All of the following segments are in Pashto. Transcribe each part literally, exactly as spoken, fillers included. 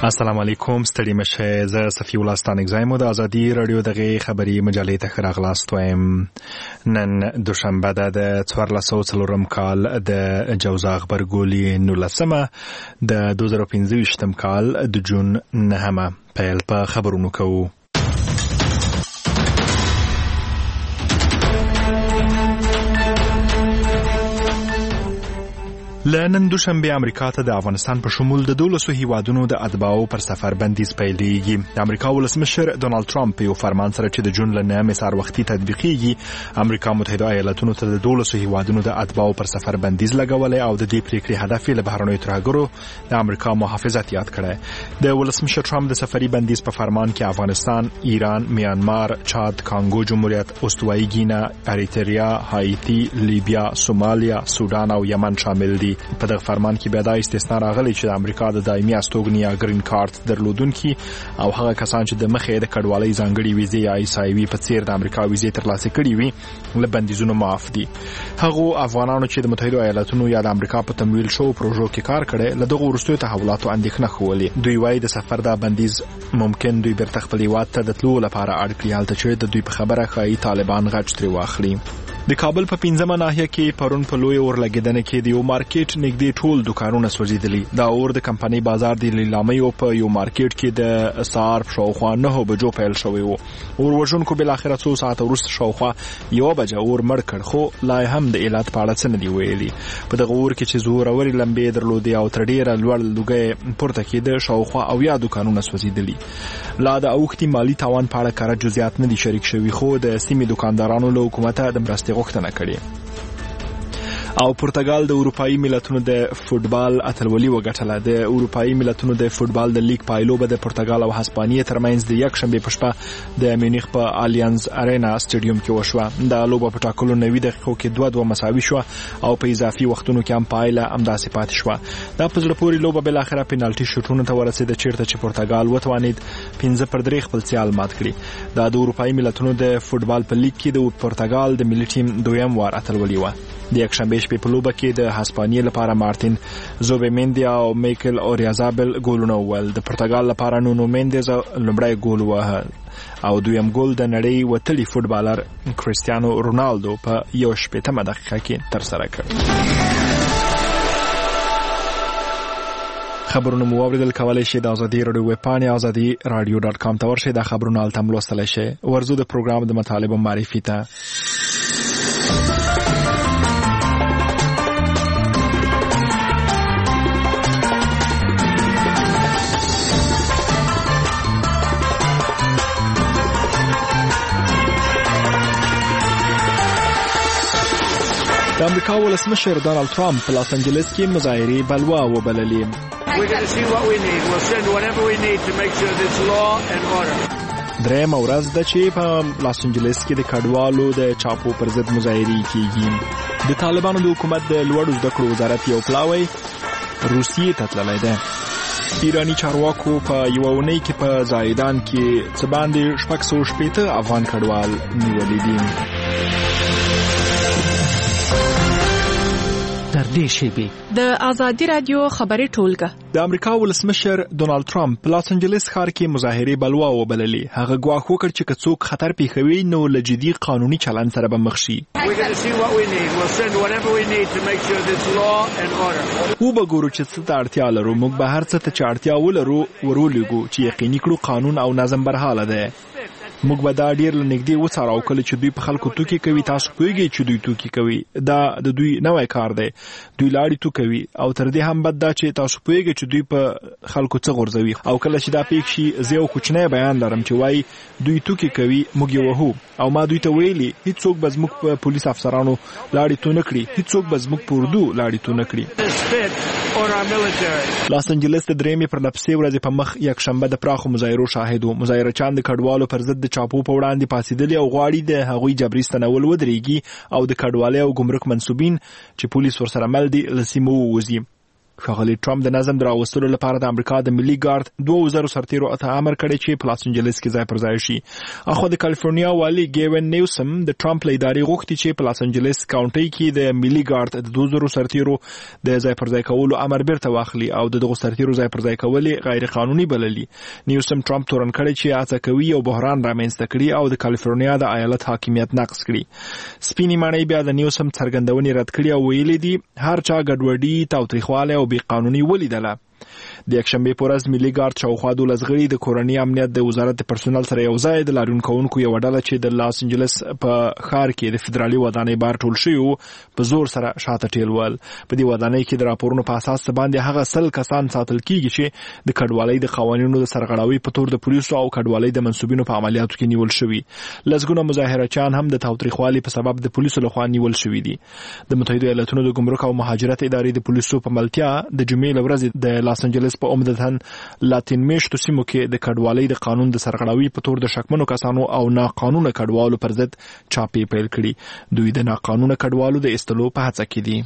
السلام علیکم ستړي مشه زه صفی الله ستانک زایم د ازادي رادیو دغه خبری مجلې ته راغلاست وایم. نن دوشنبه د څوارلس سوه څلورم کال د جوزا خبرګولي نولسمه د دوه زره پنځه ویشتم کال د جون نهمه پیل په خبرونو کوو. لنن دوشنبه امریکا ته د افغانستان په شمول د دولسو هیوادونو د اتباعو پر سفر بندیز پیلېږي. د امریکا ولسمشر ډونالد ټرمپ یو فرمان سره چې د جون له نهمې سهار وختي تطبیقېږي امریکا متحده ایالاتونو ته د دولسو هیوادونو د اتباعو پر سفر بندیز لګولی او د دې پریکړې هدف یې له بهرنیو ترهګرو د امریکا محافظت یاد کړی. د ولسمشر ټرمپ د سفري بندیز په فرمان کې افغانستان، ایران، میانمار، چاد، کانګو جمهوریت، استوایي ګینا، اریتریا، هایتی، لیبیا، سومالیا، سودان او یمن شامل دي. په دغه فرمان کې بیا دا استثنا راغلی چې د امریکا د دایمي استوګنې یا گرین کارت درلودونکي او هغه کسان چې د مخې د کډوالۍ ځانګړي ویزې یا ایسایوي په څیر د امریکا ویزې ترلاسه کړي وي له بندیزونو معاف دي. هغو افغانانو چې د متحده ایالاتونو یا د امریکا په تمویل شو پروژو کې کار کړي له دغه وروستیو تحولاتو اندېښنه ښولې. دوی وایي د سفر دا بندیز ممکن دوی بیرته خپل هیواد ته د تلو لپاره اړ کړي، هلته چې د دوی په خبره ښایي طالبان غچ ترې واخلي. د کابل په پنځمه ناحیه کې پرون په لوی اورلګیدنه کې د یو مارکیټ نږدې ټول دکانونه سوځېدلي. دا اور د کمپنۍ بازار د لیلامیو په یو مارکیټ کې د سهار شاوخوا نهو بجو پیل شوی و. اور وژونکو بالاخره څو ساعته وروسته شاوخوا یوه بجه اور مړ کړ، خو لا هم د علت په اړه څه نه دي ویلي. په دغه اور کې چې زورورې لمبې درلودې او تر ډېره لوړ لوګی پورته کېده شاوخوا اویا دکانونه سوځېدلي. لا د اوښتي مالي تاوان په اړه کره جزئیات نه دي شریک شوي، خو د سیمې دکاندارانو له حکومته د مرستې غوښتنه کړې. او پرتګال د اروپایي ملتونو د فوتبال اتلولي وګټله. د اروپایي ملتونو د فوتبال د لیګ پایلوبه د پرتګال او هسپانیې ترمنځ د یک شنبې په شپه د میونخ په آلیانز ارینا سټیډیوم کې وشوه. د لوبه په ټاکلو نوي دقیقو کې دوه دوه مساوي شوه او په اضافي وختونو کې هم پایله همداسې پاتې شوه. دا په زړه پورې لوبه بالاخره پینالټي شوټونو ته ورسېده چیرته چې پرتګال وتوانید پنځه پر درې خپل سیال مات کړي. دا د اروپایي ملتونو د فوتبال په لیګ کې د پرتګال د ملي ټیم دویم وار اتلولي وه. د یک شنبې شپې په لوبه کې د هسپانیې لپاره مارتین زوبیمندي او میکل اوریازابل ګولونه وویل. د پرتګال لپاره نونو مندز لومړی ګول ووهه او دویم ګول د نړۍ وتلي فوټبالر کریستیانو رونالدو په یو شپېتمه دقیقه کې ترسره کړ. خبرونه مو واوریدل، کولی شئ د ازادي رادیو ویب پاڼې ازادي رادیو ډاټ کام ته ورشئ. دا خبرونه هلته هم لوستلی شئ. ورځو د پروګرام د مطالبو معرفي ته. د امریکا ولسمشر ډونالد ټرمپ په لاس انجلس کې مظاهرې بلوا وبللې. درېیمه ورځ ده چې په لاس انجلس کې د کډوالو د چاپو پر ضد مظاهرې کېږي. د طالبانو د حکومت د لوړو زده کړو وزارت یو پلاوی روسیې ته تللی دی. ایرانی چارواکو په یوه اونۍ کې په زایدان کې څه باندې شپږ سوه شپېته افغان کډوال نیولي دي. در دې شیبې د ازادي رادیو خبري ټولګه. د امریکا ولسمشر ډونالد ټرمپ په لاس انجلس ښار کې مظاهرې بلوا وبللې. هغه ګواښ وکړ چې که څوک خطر پیښوي نو له جدي قانوني چلند سره به مخ شي. وبګورو چې څه ته اړتیا لرو، موږ به هر څه ته چې اړتیا ولرو ورولېږو چې یقیني کړو قانون او نظم برحاله دی. موږ به دا ډیر لنږدې وڅارو کله چې دوی په خلکو توکي کوي. تاسو پوهیږئ چې دوی توکي کوي، دا د دوی نوی کار دی. دوی لاړې توکوي او تر دې هم بد دا چې تاسو پوهیږئ چې دوی په خلکو څه غورځوي. او کله چې دا پیښ شي زه یو کوچنی بیان لرم چې وایي دوی توکي کوي، موږ یې وهو او ما دوی ته ویلي هیڅوک به زموږ په پولیس افسرانو لاړې تو نه کړي، هیڅوک به زموږ په اردو لاړې تو نه کړي. لاس انجلس د درېیمې پرلپسې ورځې په مخ یک شنبه د پراخو مظاهرو شاهد و. مظاهرچیان د کډوالو پر ضد د چاپو په وړاندې پاڅېدلي او غواړي د هغوی جبري ستنول ودرېږي او د کډوالۍ او ګمرک منصوبین چې پولیس ورسره مل دي له سیمو ووځي. ښاغلي ټرمپ د نظم راوستلو لپاره د امریکا د ملي ګارد دوه وزرو سرتیرو ته امر کړی چې په لاس انجلس کې ځای پر ځای شي. اخو د کالیفورنیا والي ګیوین نیوسم د ټرمپ له ادارې غوښتي چې په لاس انجلس کاونټي کې د ملي ګارد د دوه وزرو سرتیرو د ځای پر ځای کولو امر بیرته واخلي او د دغه سرتیرو ځای پر ځای کول غیر قانوني بللي. نیوسم ټرمپ تورن کړی چې هڅه کوي او بحران رامنځته کړي او د کالیفورنیا د ایالت حاکمیت نقض کړي. سپینې ماڼۍ بیا د نیوسم څرګندونې رد کړي او ویلي دي هر چا ګډوډي تاوتریخواله او بې قانوني ولیدله. د یکشنبه په ورځ ملي ګارد شاوخوا دولس غړي د کورنۍ امنیت د وزارت د پرسونل سره یو ځای د لاریون کوونکو یو ډله چې د لاس انجلس په ښار کې د فدرالي ودانۍ بار ټول شوی په زور سره شاته ټیلول. په دې ودانۍ کې د راپورونو په اساس باندې هغه سل کسان ساتل کیږي چې د کډوالۍ د قوانینو د سرغړاوي په تور د پولیسو او کډوالۍ د منسوبینو په عملیاتو کې نیول شوی. لږګونه مظاهرچیان هم د تاوتریخوالي په سبب د پولیسو لخوا نیول شوی دي. د متحده ایالاتونو د ګمرک او مهاجرت ادارې د پولیسو په ملتیا د جمعې ورځ د لاس انجلس په عمدتاً لاتین میشتو سیمو کې د کډوالۍ د قانون د سرغړاوي په تور د شکمنو کسانو او ناقانونه کډوالو پر ضد چاپې پیل کړي. دوی د ناقانونه کډوالو د ایستلو په هڅه کې دي.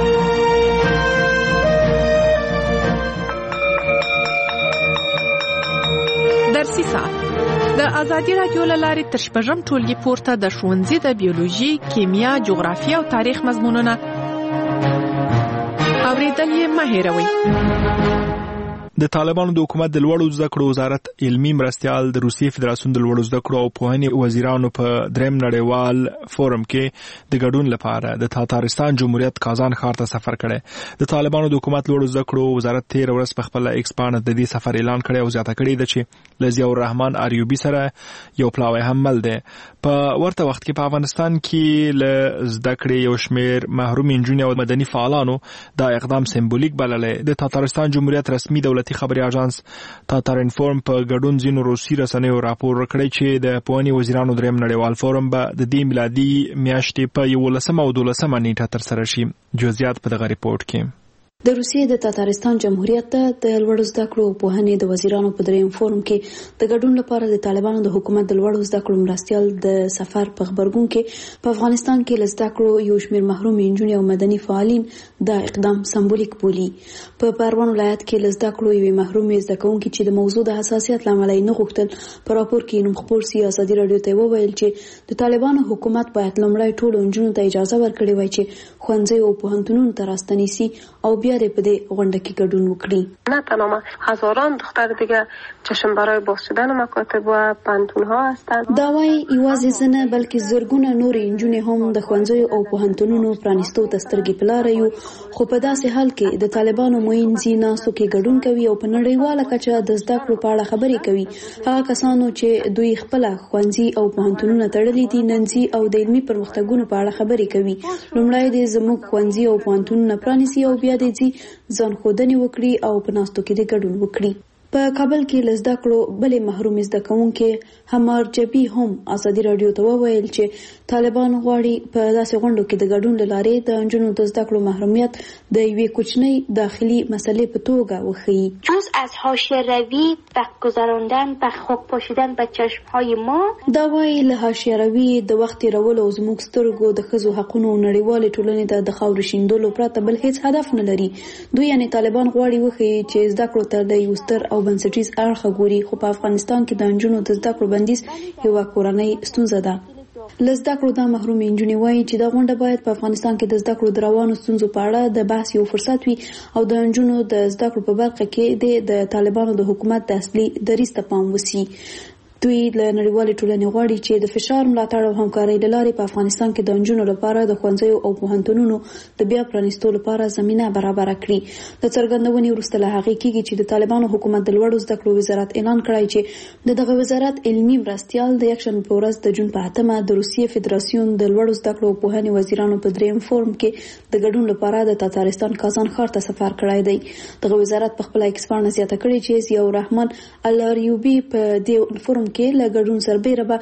درسي ساعت د ازادي رادیو لارې تر شپږم ټولګي پورته د ښوونځي د بیولوژي، کیمیا، جغرافیه او تاریخ مضمونونه اوریدل یې مه هېروئ. د طالبانو د حکومت د لوړو زده کړو وزارت علمي مرستيال د روسیې فدراسیون د لوړو زده کړو او پوهنې وزیرانو په دریم نړیوال فورم کې د ګډون لپاره د تاتارستان جمهوریت کازان ښار ته سفر کړی. د طالبانو د حکومت لوړو زده کړو وزارت تیر ورځ په خپل ایکس باندې د دې سفر اعلان کړی او زیاته کړی ده چې لزیا الرحمن اریوبی سره یو پلاوی هم مل ده. په ورته وخت کې په افغانستان کې ل زده کړې یو شمېر محروم انجونې او مدني فعالانو دا اقدام سمبولیک بللی. د تاتارستان جمهوریت رسمي دولتي خبري اژانس تاتار انفورم په ګډون ځینو روسي رسنیو راپور ورکړی چې د پوهنې وزیرانو دریم نړیوال فورم به د دې میلادي میاشتې په یولسمه او دولسمه نیټه ترسره شي. جزئیات په دغه ریپورت کې. د روسیې د تاتارستان جمهوریت د لوړو زده کړو او پوهنې د وزیرانو په دریم فورم کې د ګډون لپاره د طالبانو د حکومت د لوړو زده کړو مرستيال د سفر په خبرګون کې په افغانستان کې لزده کړو یو شمېر محروم انجونې او مدني فعالین دا اقدام سمبولیک بولي. په پروان ولایت کې لزده کړو یو محروم زده کوونکي چې د موضوع د حساسیت لامل نه غوښتل په راپور کې نوم خپور سیاسي رادیو ته وویل چې د طالبانو حکومت باید لومړی ټول انجونو ته اجازه ورکړي وای چې ښوونځي او پوهنتونونو ته راستنیسي او بیا د په دې غونډه کې ګډون وکړي. نه تنها هزاران دختر دیگه چشم برای باز شدن مکاتب و پانتونها هستند. دا وايي یوازې زنه بلکې زرګونه نور انجونې هم د ښوونځیو او پوهنتونونو پرانیستو ته سترګې په لاره یو، خو په داسې حال کې د طالبانو موین زیناسو کې ګډون کوي او په نړیواله کچه د زده کړو په اړه خبرې کوي. هغه کسانو چې دوی خپل ښوونځي او پوهنتونونه تړلي دي ننځي او د علمي پرمختګونو په اړه خبرې کوي. لومړی د زموږ ښوونځي او پوهنتونونه پرانیسي او بیا د ځي ځان خودنی وکړي او په ناستو کې د ګډون وکړي. په کابل کې لزده کړو بلې محروم زده کوونکې همار جبی هم ازادي رادیو ته وویل چې طالبان غواړي په داسې غونډو کې د ګډون لارې د انجونو د زده کړو محرومیت د یوې کوچنۍ داخلي مسلې په توګه وښیي. جز از حاشیه روی وقت گذراندن و خوب پاشیدن به چشمهای ما، دا وايي له حاشیه روی د وخت تیرولو او زموږ سترګو د ښځو حقونو نړیوالې ټولنې ته د خاورې شیندلو پرته بل هیڅ هدف نه لري. دوی یعنی طالبان غواړي وښیي چې زده کړو ته د یو ستر او بنسټیز اړخ ګوري، خو په افغانستان کې د انجونو د زده کړو بندیز یوه کورنۍ ستونزه ده. لزده کړو دا محروم انجونې وایي چې دا غونډه باید په افغانستان کې د زده کړو د روانو ستونزو په اړه د بحث یو فرصت وي او د انجونو د زده کړو په برخه کې د طالبانو د حکومت د اصلي دریځ ته پام وشي. دوی له نړیوالې ټولنې غواړي چې د فشار ملاتړ او همکارۍ له لارې په افغانستان کې د انجونو لپاره د ښوونځیو او پوهنتونونو د بیا پرانیستو لپاره زمینه برابره کړي. د څرګندونې وروسته له هغې کېږي چې د طالبانو حکومت د لوړو زده کړو وزارت اعلان کړی چې د دغه وزارت علمي مرستیال د یکشنبې په ورځ د جون په اتمه د روسیې فدراسیون د لوړو زده کړو او پوهنې وزیرانو په دریم فورم کې د ګډون لپاره د تاتارستان کازان ښار ته سفر کړی دی. دغه وزارت په خپل ایکس باندې زیاته کړې چې ضیاء الرحمن الاریوبی په دې فورم کې له ګډون سربېره به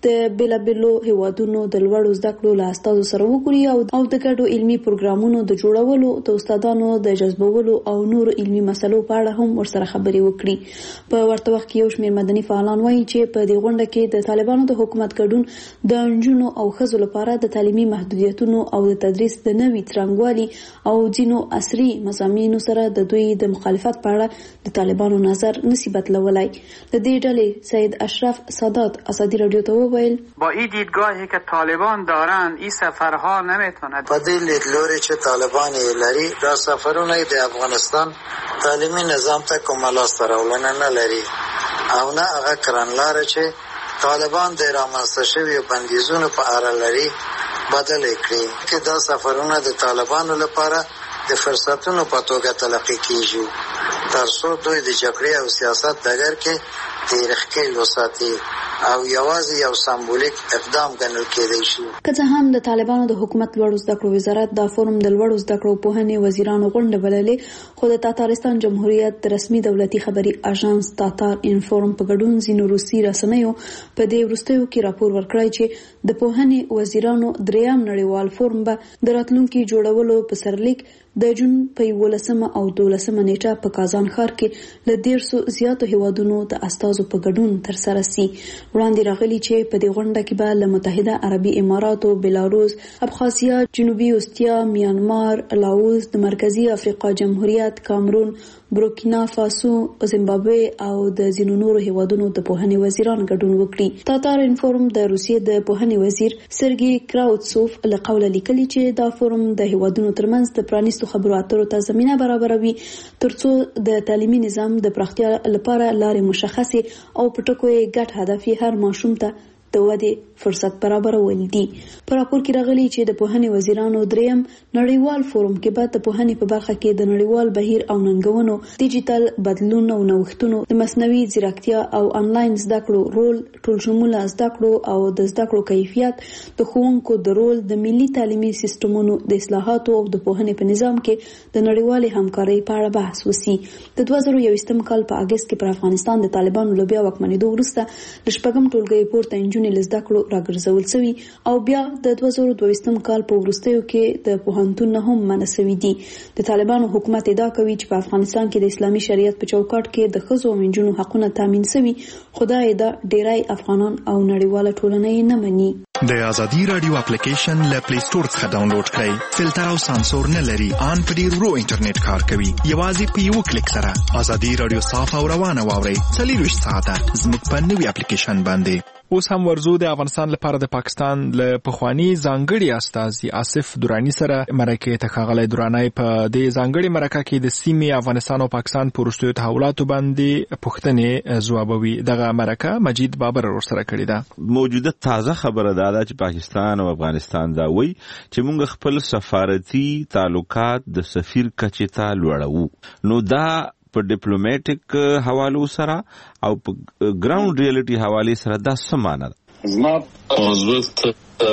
د بیلابیلو هیوادونو د لوړو زده کړو له استادو سره وګوري او د ګډو علمي پروګرامونو د جوړولو، د استادانو د جذبولو او نور علمي مسلو په اړه هم ورسره خبرې وکړي. په ورته وخت کې یو شمېر مدني فعالان وایي چې په دې غونډه کې د طالبانو د حکومت ګډون د نجونو او ښځو لپاره د تعلیمي محدودیتونو او د تدریس د نوي څرنګوالي او ځینو عصري مضامینو سره د دوی د مخالفت په اړه د طالبانو نظر نسی بدلولای. د دې ډلې سید اشرف سادات ازادي رادیو ته وویل با این دیدگاهی که طالبان دارند این سفرها نمیتونه په دې لیدلوري چې طالبان یې لري دا سفرونه د افغانستان تعلیمي نظام ته کومه لاسته راوړنه نه لري او نه هغه کړنلاره چې طالبان د رامنځته شویو بندیزونو په اړه لري بدل کړي چې دا سفرونه د طالبانو لپاره د فرصتونو په توګه تلقي کیږي تر څو دوی د جګړې او سیاست ډګر کې تاریخ کې وساتي او یوازې یو سمبولیک اقدام ګڼل کېدای شي. که څه هم د طالبانو د حکومت لوړو زده کړو وزارت دا فورم د لوړو زده کړو پوهنې وزیرانو غونډه بللې، خو د تاتارستان جمهوریت د رسمي دولتي خبري اژانس تاتار انفورم په ګډون ځینو روسي رسنیو په دې وروستیو کې راپور ورکړی چې د پوهنې وزیرانو دریم نړیوال فورم به د راتلونکي جوړولو په سرلیک د جون په یولسمه او دولسمه نیټه په کازان ښار کې له دیرسو زیاتو هیوادونو د استازو په ګډون ترسره سي. وړاندې راغلي چې په دې غونډه کې به له متحده عربي اماراتو، بلاروس، ابخازیا، جنوبي اوستیا، میانمار، لاوس، د مرکزی افریقا جمهوریت، کامرون، بورکینا فاسو، زیمبابوې او د ځینو نورو هیوادونو د پوهنې وزیران ګډون وکړي. تاتار انفورم د روسیې د پوهنې وزیر سرګي کراوتسوف له قوله لیکلي چې دا فورم د هیوادونو ترمنځ د پرانیستو خبرو اترو ته زمینه برابروي ترڅو د تعلیمي نظام د پراختیا لپاره لارې مشخصې او په ټکو یې ګډ هدف یې هر ماشوم ته د ودې فرصت برابرول دي. په راپور کې راغلي چې د پوهنې وزیرانو دریم نړیوال فورم کې به د پوهنې په برخه کې د نړیوال بهیر او ننګونو، ډیجیټل بدلون او نوښتونو، د مصنوعي ځیرکتیا او انلاین زده کړو رول، ټول شموله زده کړو او د زده کړو کیفیت، د ښوونکو د رول، د ملي تعلیمي سیستمونو د اصلاحاتو او د پوهنې په نظام کې د نړیوالې همکارۍ په اړه بحث وسی. د دوه زره یوویشتم کال په اگست کې پر افغانستان د طالبانو له بیا واکمنېدو وروسته د شپږم ټولګي پورته نجونې له زده کړو راګرځول شوي او بیا د دوه زره دویشتم کال په وروستیو کې د پوهنتون نه هم منع شوي دي. د طالبانو حکومت ادعا کوي چې په افغانستان کې د اسلامي شریعت په چوکاټ کې د ښځو او نجونو حقونه تامین شوي، خو دا ادعا ډیری افغانان او نړیواله ټولنه یې نه مني. د ازادي رادیو اپلیکیشن له پلی سٹور څخه ډاونلوډ کړئ. فلټر او سانسور نه لري، ان په ډیر ورو انټرنیټ کار کوي. یوازې په یو کلیک سره ازادي رادیو صاف او روانه واورئ. څلوېښت ساعته زموږ په نوي اپلیکیشن باندې. اوس هم ورزو د افغانستان لپاره د پاکستان له پخوانی ځانګړي استازي آصف درانی سره مرکه ته ښاغلی درانی په دې ځانګړي مرکه کې د سیمې افغانستان او پاکستان په وروستیو تحولاتو باندې پوښتنې ځوابوي. دغه مرکه مجید بابر ورسره کړې ده. موجوده تازه خبره ده چې پاکستان او افغانستان دا وایي چې موږ خپل سفارتي تعلقات د سفیر کچې ته لوړوو. نو دا په ډیپلوماټیک حوالو سره او په ګراوند ریالټي حواله سره دا سمانه ده. زما موضوعت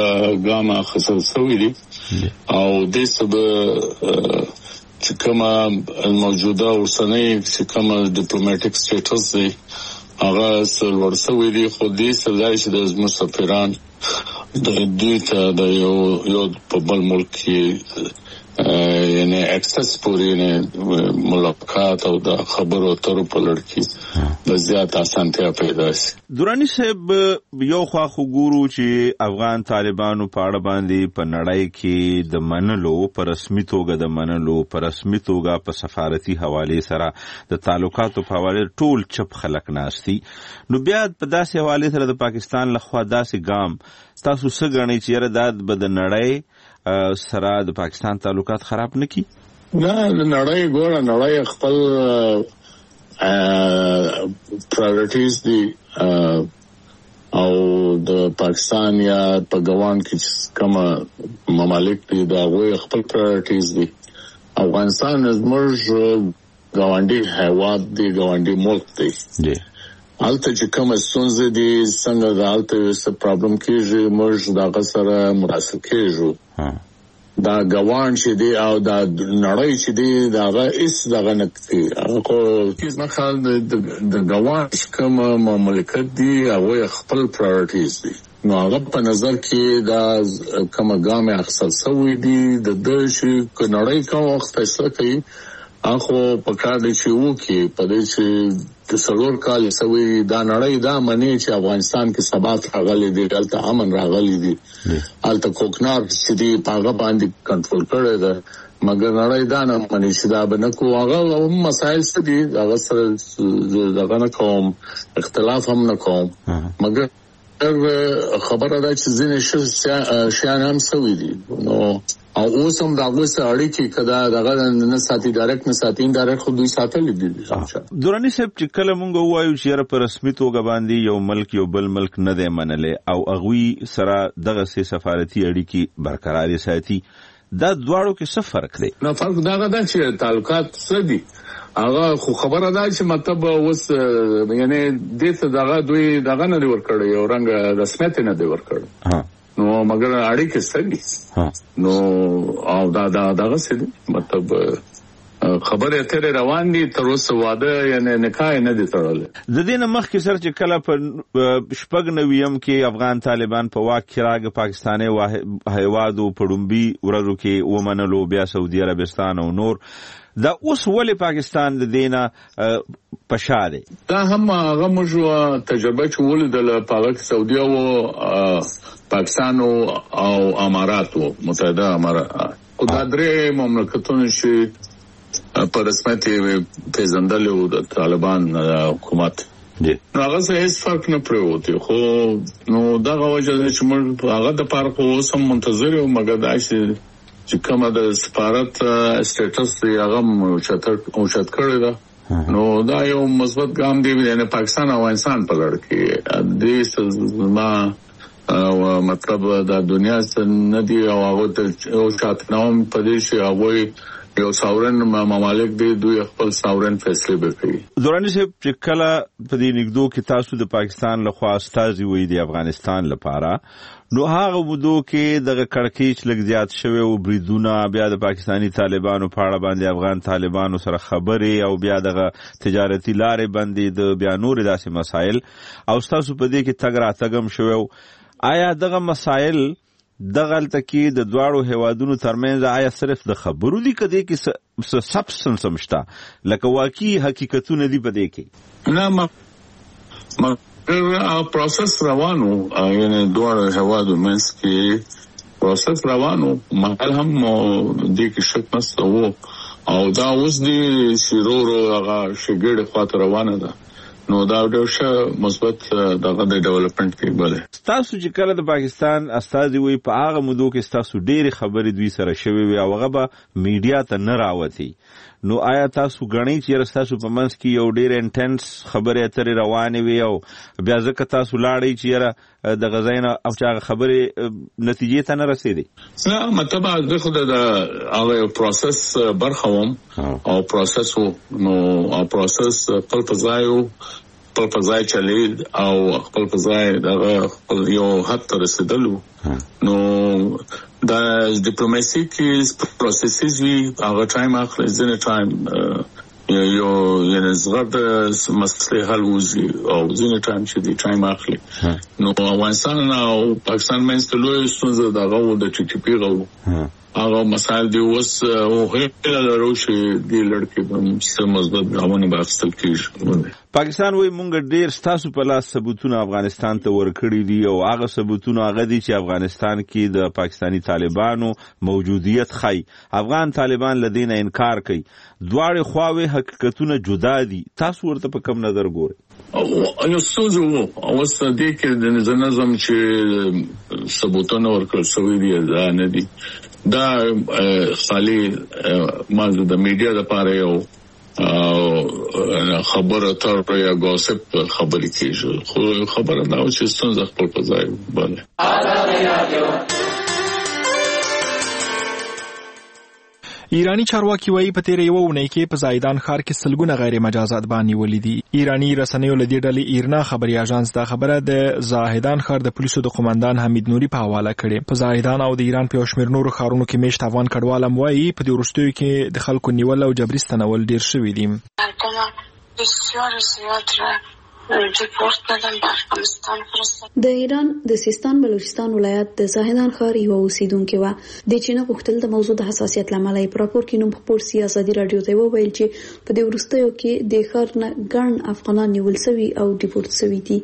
ګام خصوص سوي دي او د سبب چې کومه موجوده اوسنۍ چې کومه ډیپلوماټیک سټیټس دی هغه سر ورسوي دي، خو دې سره چې د زموږ سفیران د دوی ته د یو یو په بل ملک کې یعنی اکسس پوری یعنی ملاقات او د خبرو اترو په لړ کې د زیات اسانتیا پیدا شي. درانی صاحب یو خوا خو ګورو چې افغان طالبانو په اړه باندې په نړۍ کې د منلو په رسمي توګه د منلو په رسمي توګه په سفارتي حواله سره د تعلقاتو په حواله ټول چپ خلک ناشتي. نو بیا په داسې حواله سره د پاکستان لخوا داسې ګام تاسو څه غنئ چې یره داد به د نړۍ سره د پاکستان تعلقات خراب نکي؟ نه، نړۍ ګوره نړۍ خپل پرایورټیز دي او د پاکستان یا په ګوان کې کوم ممالک دي دا غوي خپل پرایورټیز دي. افغانستان زموږ ګاونډي هیواد دی، ګاونډي ملک دی. هلته چې کوم ستونزې دي څنګه د هلته څه پرابلم کېږي موږ د هغه سره مرسته کېږو. دا ګوان چې دی او دا نړۍ چې دی دا هغه هېڅ دغه نه کوي. هغه خو زما خیال د ګوان چې کوم مملکت دي هغوی خپل پرایورټیز دي. نو هغه په نظر کې دا کومه ګام اخیستل شوی دی د د شي کنړی کوم وخت فیصله کوي اخو په کار دی چې وکي په دې چې د څلور کال سوي دا نړۍ دا منی چې افغانستان کې ثبات راغلی دی دلته امن راغلی دی الته کوکنار چې دی هغه باندې کنټرول کړی دی مګر نړۍ دا نه مني چې دا به نه کو هغه مسایل څه دي هغه سره دغه نه کوم اختلاف هم نه کوم مګر خبره ده چې ځینې شیان هم سوي دي نو او اوس هم دا اوس اړیکې کدا دغه نه ساتي ډایرکټ نه ساتي انډایرکټ خو دوی ساتل دي دوراني صاحب چې کله مونږ وایو چې په رسمي توګه باندې یو ملک یو بل ملک نه دی منلې او اغوی سره دغه سي سفارتي اړیکې برقرار ساتي دا دواړو کې څه فرق دی؟ نو فرق دا غدا چې تعلقات څه دي هغه خو خبره ده چې مطلب اوس یعنی د څه دغه دوی دغه نه دی ورکړی یو رنګ رسمیت نه دی ورکړی نو مګر اړیکې څه دي نو او دا دا دغه څه دي مطلب خبره اترې روان دي تر اوسه واده یعنی نکاح نه دي تړل د دې نه مخکې سر چې کله په شپږ نویم کې افغان طالبان په واک کې راغ پاکستاني هیوادو پړومبي ورځو کې ومنلو بیا سعودي عربستان او نور دا اوس ولې پاکستان د دینه پشاده دا هم هغه موږ تجربه چې ولیدل په سعودي او پاکستان او امارات متحده امارات او دا درې مملکتونه چې په رسمیت پیژندل او د طالبان حکومت نو هغه څه هیڅ فرق نه پروت خو نو دا غوښه چې موږ هغه د پارک اوسم منتظر یو مګر دا چې کومه د سفارت سټیټس هغه چتر او چت کړی دا نو دا یو مثبت ګام دی نه پاکستان او افغانستان په لړ کې د دې ما او مطلب د دنیا څخه نه دی او هغه او چاتنوم په دې چې هغه یو ساورن ممالک دی دوی خپل ساورن فیصله وکړي دوراني صاحب چې کله په دې نګدو کې تاسو د پاکستان لخوا استازي وې د افغانستان لپاره نو هغه ودو کې دغه کڑکېچ لګ زیات شوی او بریدونه بیا د پاکستانی طالبانو په اړه باندې افغان طالبانو سره خبرې او بیا دغه تجارتي لارې باندې د بیا نور داسې مسایل او تاسو په دې کې تګ راتګم شوی آیا دغه مسایل دغلته کې د دواړو هیوادونو ترمنځ آیا صرف د خبرو دي کدي کې څه سبستنس مشته لکه واقعي حقیقتونه دي په دې کې نه ما ما پروسس روانو یعنی دواړو هیوادو منځ کې پروسس روانو مهال هم دې کې شک نشته او دا اوس دي شیرورو هغه شګړې خاطر روانه ده نو دا ډېر ښه مثبت دغه د ډیولپمنٹ کې بله تاسو چې کله د پاکستان استازي وي په هغه مودو کې تاسو ډېری خبرې دوی سره شوي وي او هغه به میډیا ته نه راوتی نو آیا تاسو غنئ چې تاسو په منځ کې یو ډېر انټنس خبرې اترې روانې وي او بیا ځکه تاسو لاړئ چې د غزاینه او چې خبرې نتیجې ته نه رسیدي نه مطلب د خو د هغه پروسس برخوم او پروسس نو او پروسس خپل پځایو خپل پځای چلی او خپل پځای دغه خپل یو حد ته رسیدلو نو دا ډیپلوماسي کې پروسسز وی هغه ټایم اخلي ځنه ټایم یو یعنی زغرد مسلې حل وزي او ځنه ټایم چې دی ټایم اخلي نو افغانستان او پاکستان منځ ته لوی ستونزه دغه و د ټي ټي پی غو هغه مسائل دی اوس او هیله لرو چې دی لړکې په سم مثبت ګامونه باخستل کیږي پاکستان وای مونږ ډیر ستاسو په لاس ثبوتونه افغانستان ته ورکړي دي او هغه ثبوتونه هغه دي چې افغانستان کې د پاکستانی طالبانو موجودیت خای افغان طالبان لدینه انکار کوي دواړه خواوې حقیقتونه جدا دي تاسو ورته په کوم نظر ګورئ او یو سوزو اوس دې کې د نظم چې ثبوتونه ورکړل شوی دي دا نه دي دا خالي مازه د میډیا لپاره یو خبره تر یا غوسپ خبرې کیږي خو خبره دا چې څنګه خپل پځای باندې ایرانی چارواکي وایي په تیر یو ونې کې په زاهدان ښار کې سلګونه غیر مجازات باندې ولیدي ایرانی رسنیو لدی ډلې ایرنا خبري اژانس دا خبره د زاهدان ښار د پولیسو د قومندان حمید نوري په حواله کړي په زاهدان او د ایران په شمیر نورو ښارونو کې میشت افغان کډوالم وایي په دې ورستیو کې د خلکو نیول او جبري ستنول ډیر شوي دي بسیار زیاد را ریپورت دادم به افغانستان فرستادم. د ایران د سیستان بلوچستان ولایت د زاهدان ښار یو اوسیدونکو و د چینه غوښتل د موضوع د حساسیت لامل په راپور کې نوم خپور سیاسي رادیو ته وویل چې په دې وروستیو کې د ښار نه ګڼ افغانان نیول شوي او ډیپورت شوي دي.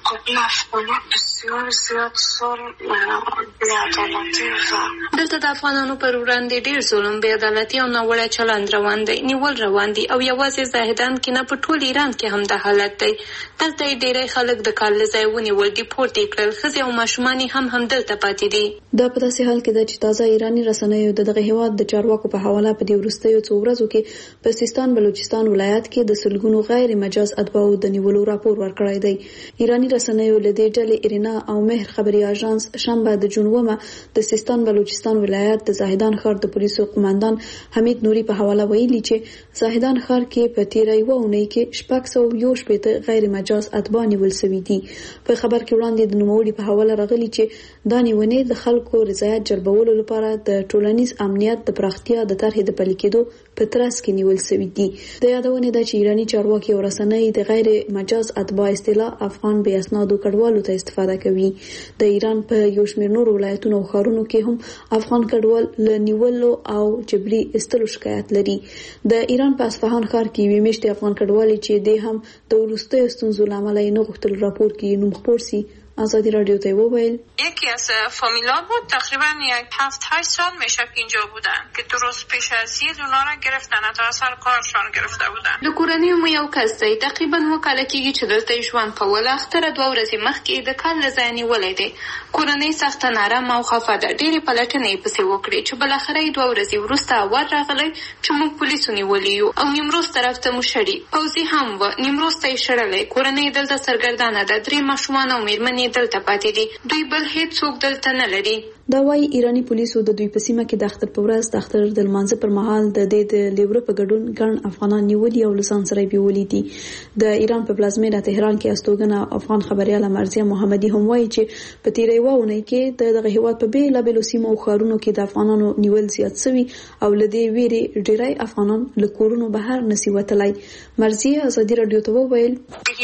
دلته د افغانانو پر وړاندې ډیر ظلم، بې عدالتي او ناوړه چلند روان دی، نیول روان دي او یوازې زاهدان کې نه په ټول ایران کې هم د حالت دی. دلته ډیری خلک د کار له ځای ونیول، ډیپورت یې کړل، ښځې او ماشومان هم همدلته پاتې دي. دا په داسې حال کې ده چې تازه ایراني رسنیو د دغه هیواد د چارواکو په حواله په دې وروستیو څو ورځو کې په سیستان بلوچستان ولایت کې د سلګونو غیر مجاز اتباعو د نیولو راپور ورکړی دی. ایراني رسنیو له دې ډلې ارینا او مهر خبري اژانس شنبه د جون اوومه د سیستان بلوچستان ولایت د زاهدان ښار د پولیسو قوماندان حمید نوري په حواله ویلي چې زاهدان ښار کې په تیره یوه اونۍ کې شپږ سوه یو شپېته غیر مجاز اتباع نیول شوي دي. په خبر کې وړاندې د نوموړي په حواله راغلي چې دا نیونې د خلکو رضایت جلبولو لپاره د ټولنیز امنیت د پراختیا د طرحې د پلي کېدو په ترڅ کې نیول شوي دي. د یادونې ده چې ایراني چارواکي او رسنۍ د غیر مجاز اتباع اصطلاح افغان بې اسنادو کډوالو ته استفاده کوي. د ایران په یو شمېر نورو ولایتونو او ښارونو کې هم افغان کډوال له نیولو او جبري ایستلو شکایت لري. د ایران په اصفهان ښار کې یوې میاشتې افغان کډوالې چې د هم د وروستیو ستونزو له امله یې نه غوښتل راپور کې نوم خپور سي، آزادی رادیو ته وویل یکی از فامیلا بود تقریبا یک هفت هشت سال میشه که اینجا بودن که درست پیش از عید اونا را گرفتن، تا اثر کارشان گرفته بودن. د کورنۍ مو یو کس دی، تقریبا و کال کېږي چې دلته ژوند کوله. اختر دوه ورځې مخکې د کال له ځای نیولی دی. کورنۍ سخته نارامه او خفه ده. ډېرې پلټنې یې پسې وکړې چې بالاخره یې دوه ورځې وروسته ور راغلی چې موږ پولیسو نیولي یو او نیمروز طرف ته مو شړي. پوځي هم و، نیمروز ته یې شړلی. کورنۍ دلته سرګردانه ده، درې ماشومان او مېرمنې دلته پاتې دي. دوی بل هیڅ څوک دلته نه لري. دا وايي ایرانی پولیسو د دوی په سیمه کې د اختر په ورځ د اختر د لمانځه پر مهال د دې د لیوره په ګډون ګڼ افغانان نیولي او لسان سره بیولي دي. د ایران په پلازمینه تهران کې استوګنه افغان خبرياله مرزیه محمدي هم وايي چې په تیرې وونه کې د دغه هیواد په بیلابېلو سیمو او ښارونو کې د افغانانو نیول زیات شوي او لدې ویري ډیری افغانان له کورونو بهر نسی وتلای. مرزیه آزادی رادیو ته وویل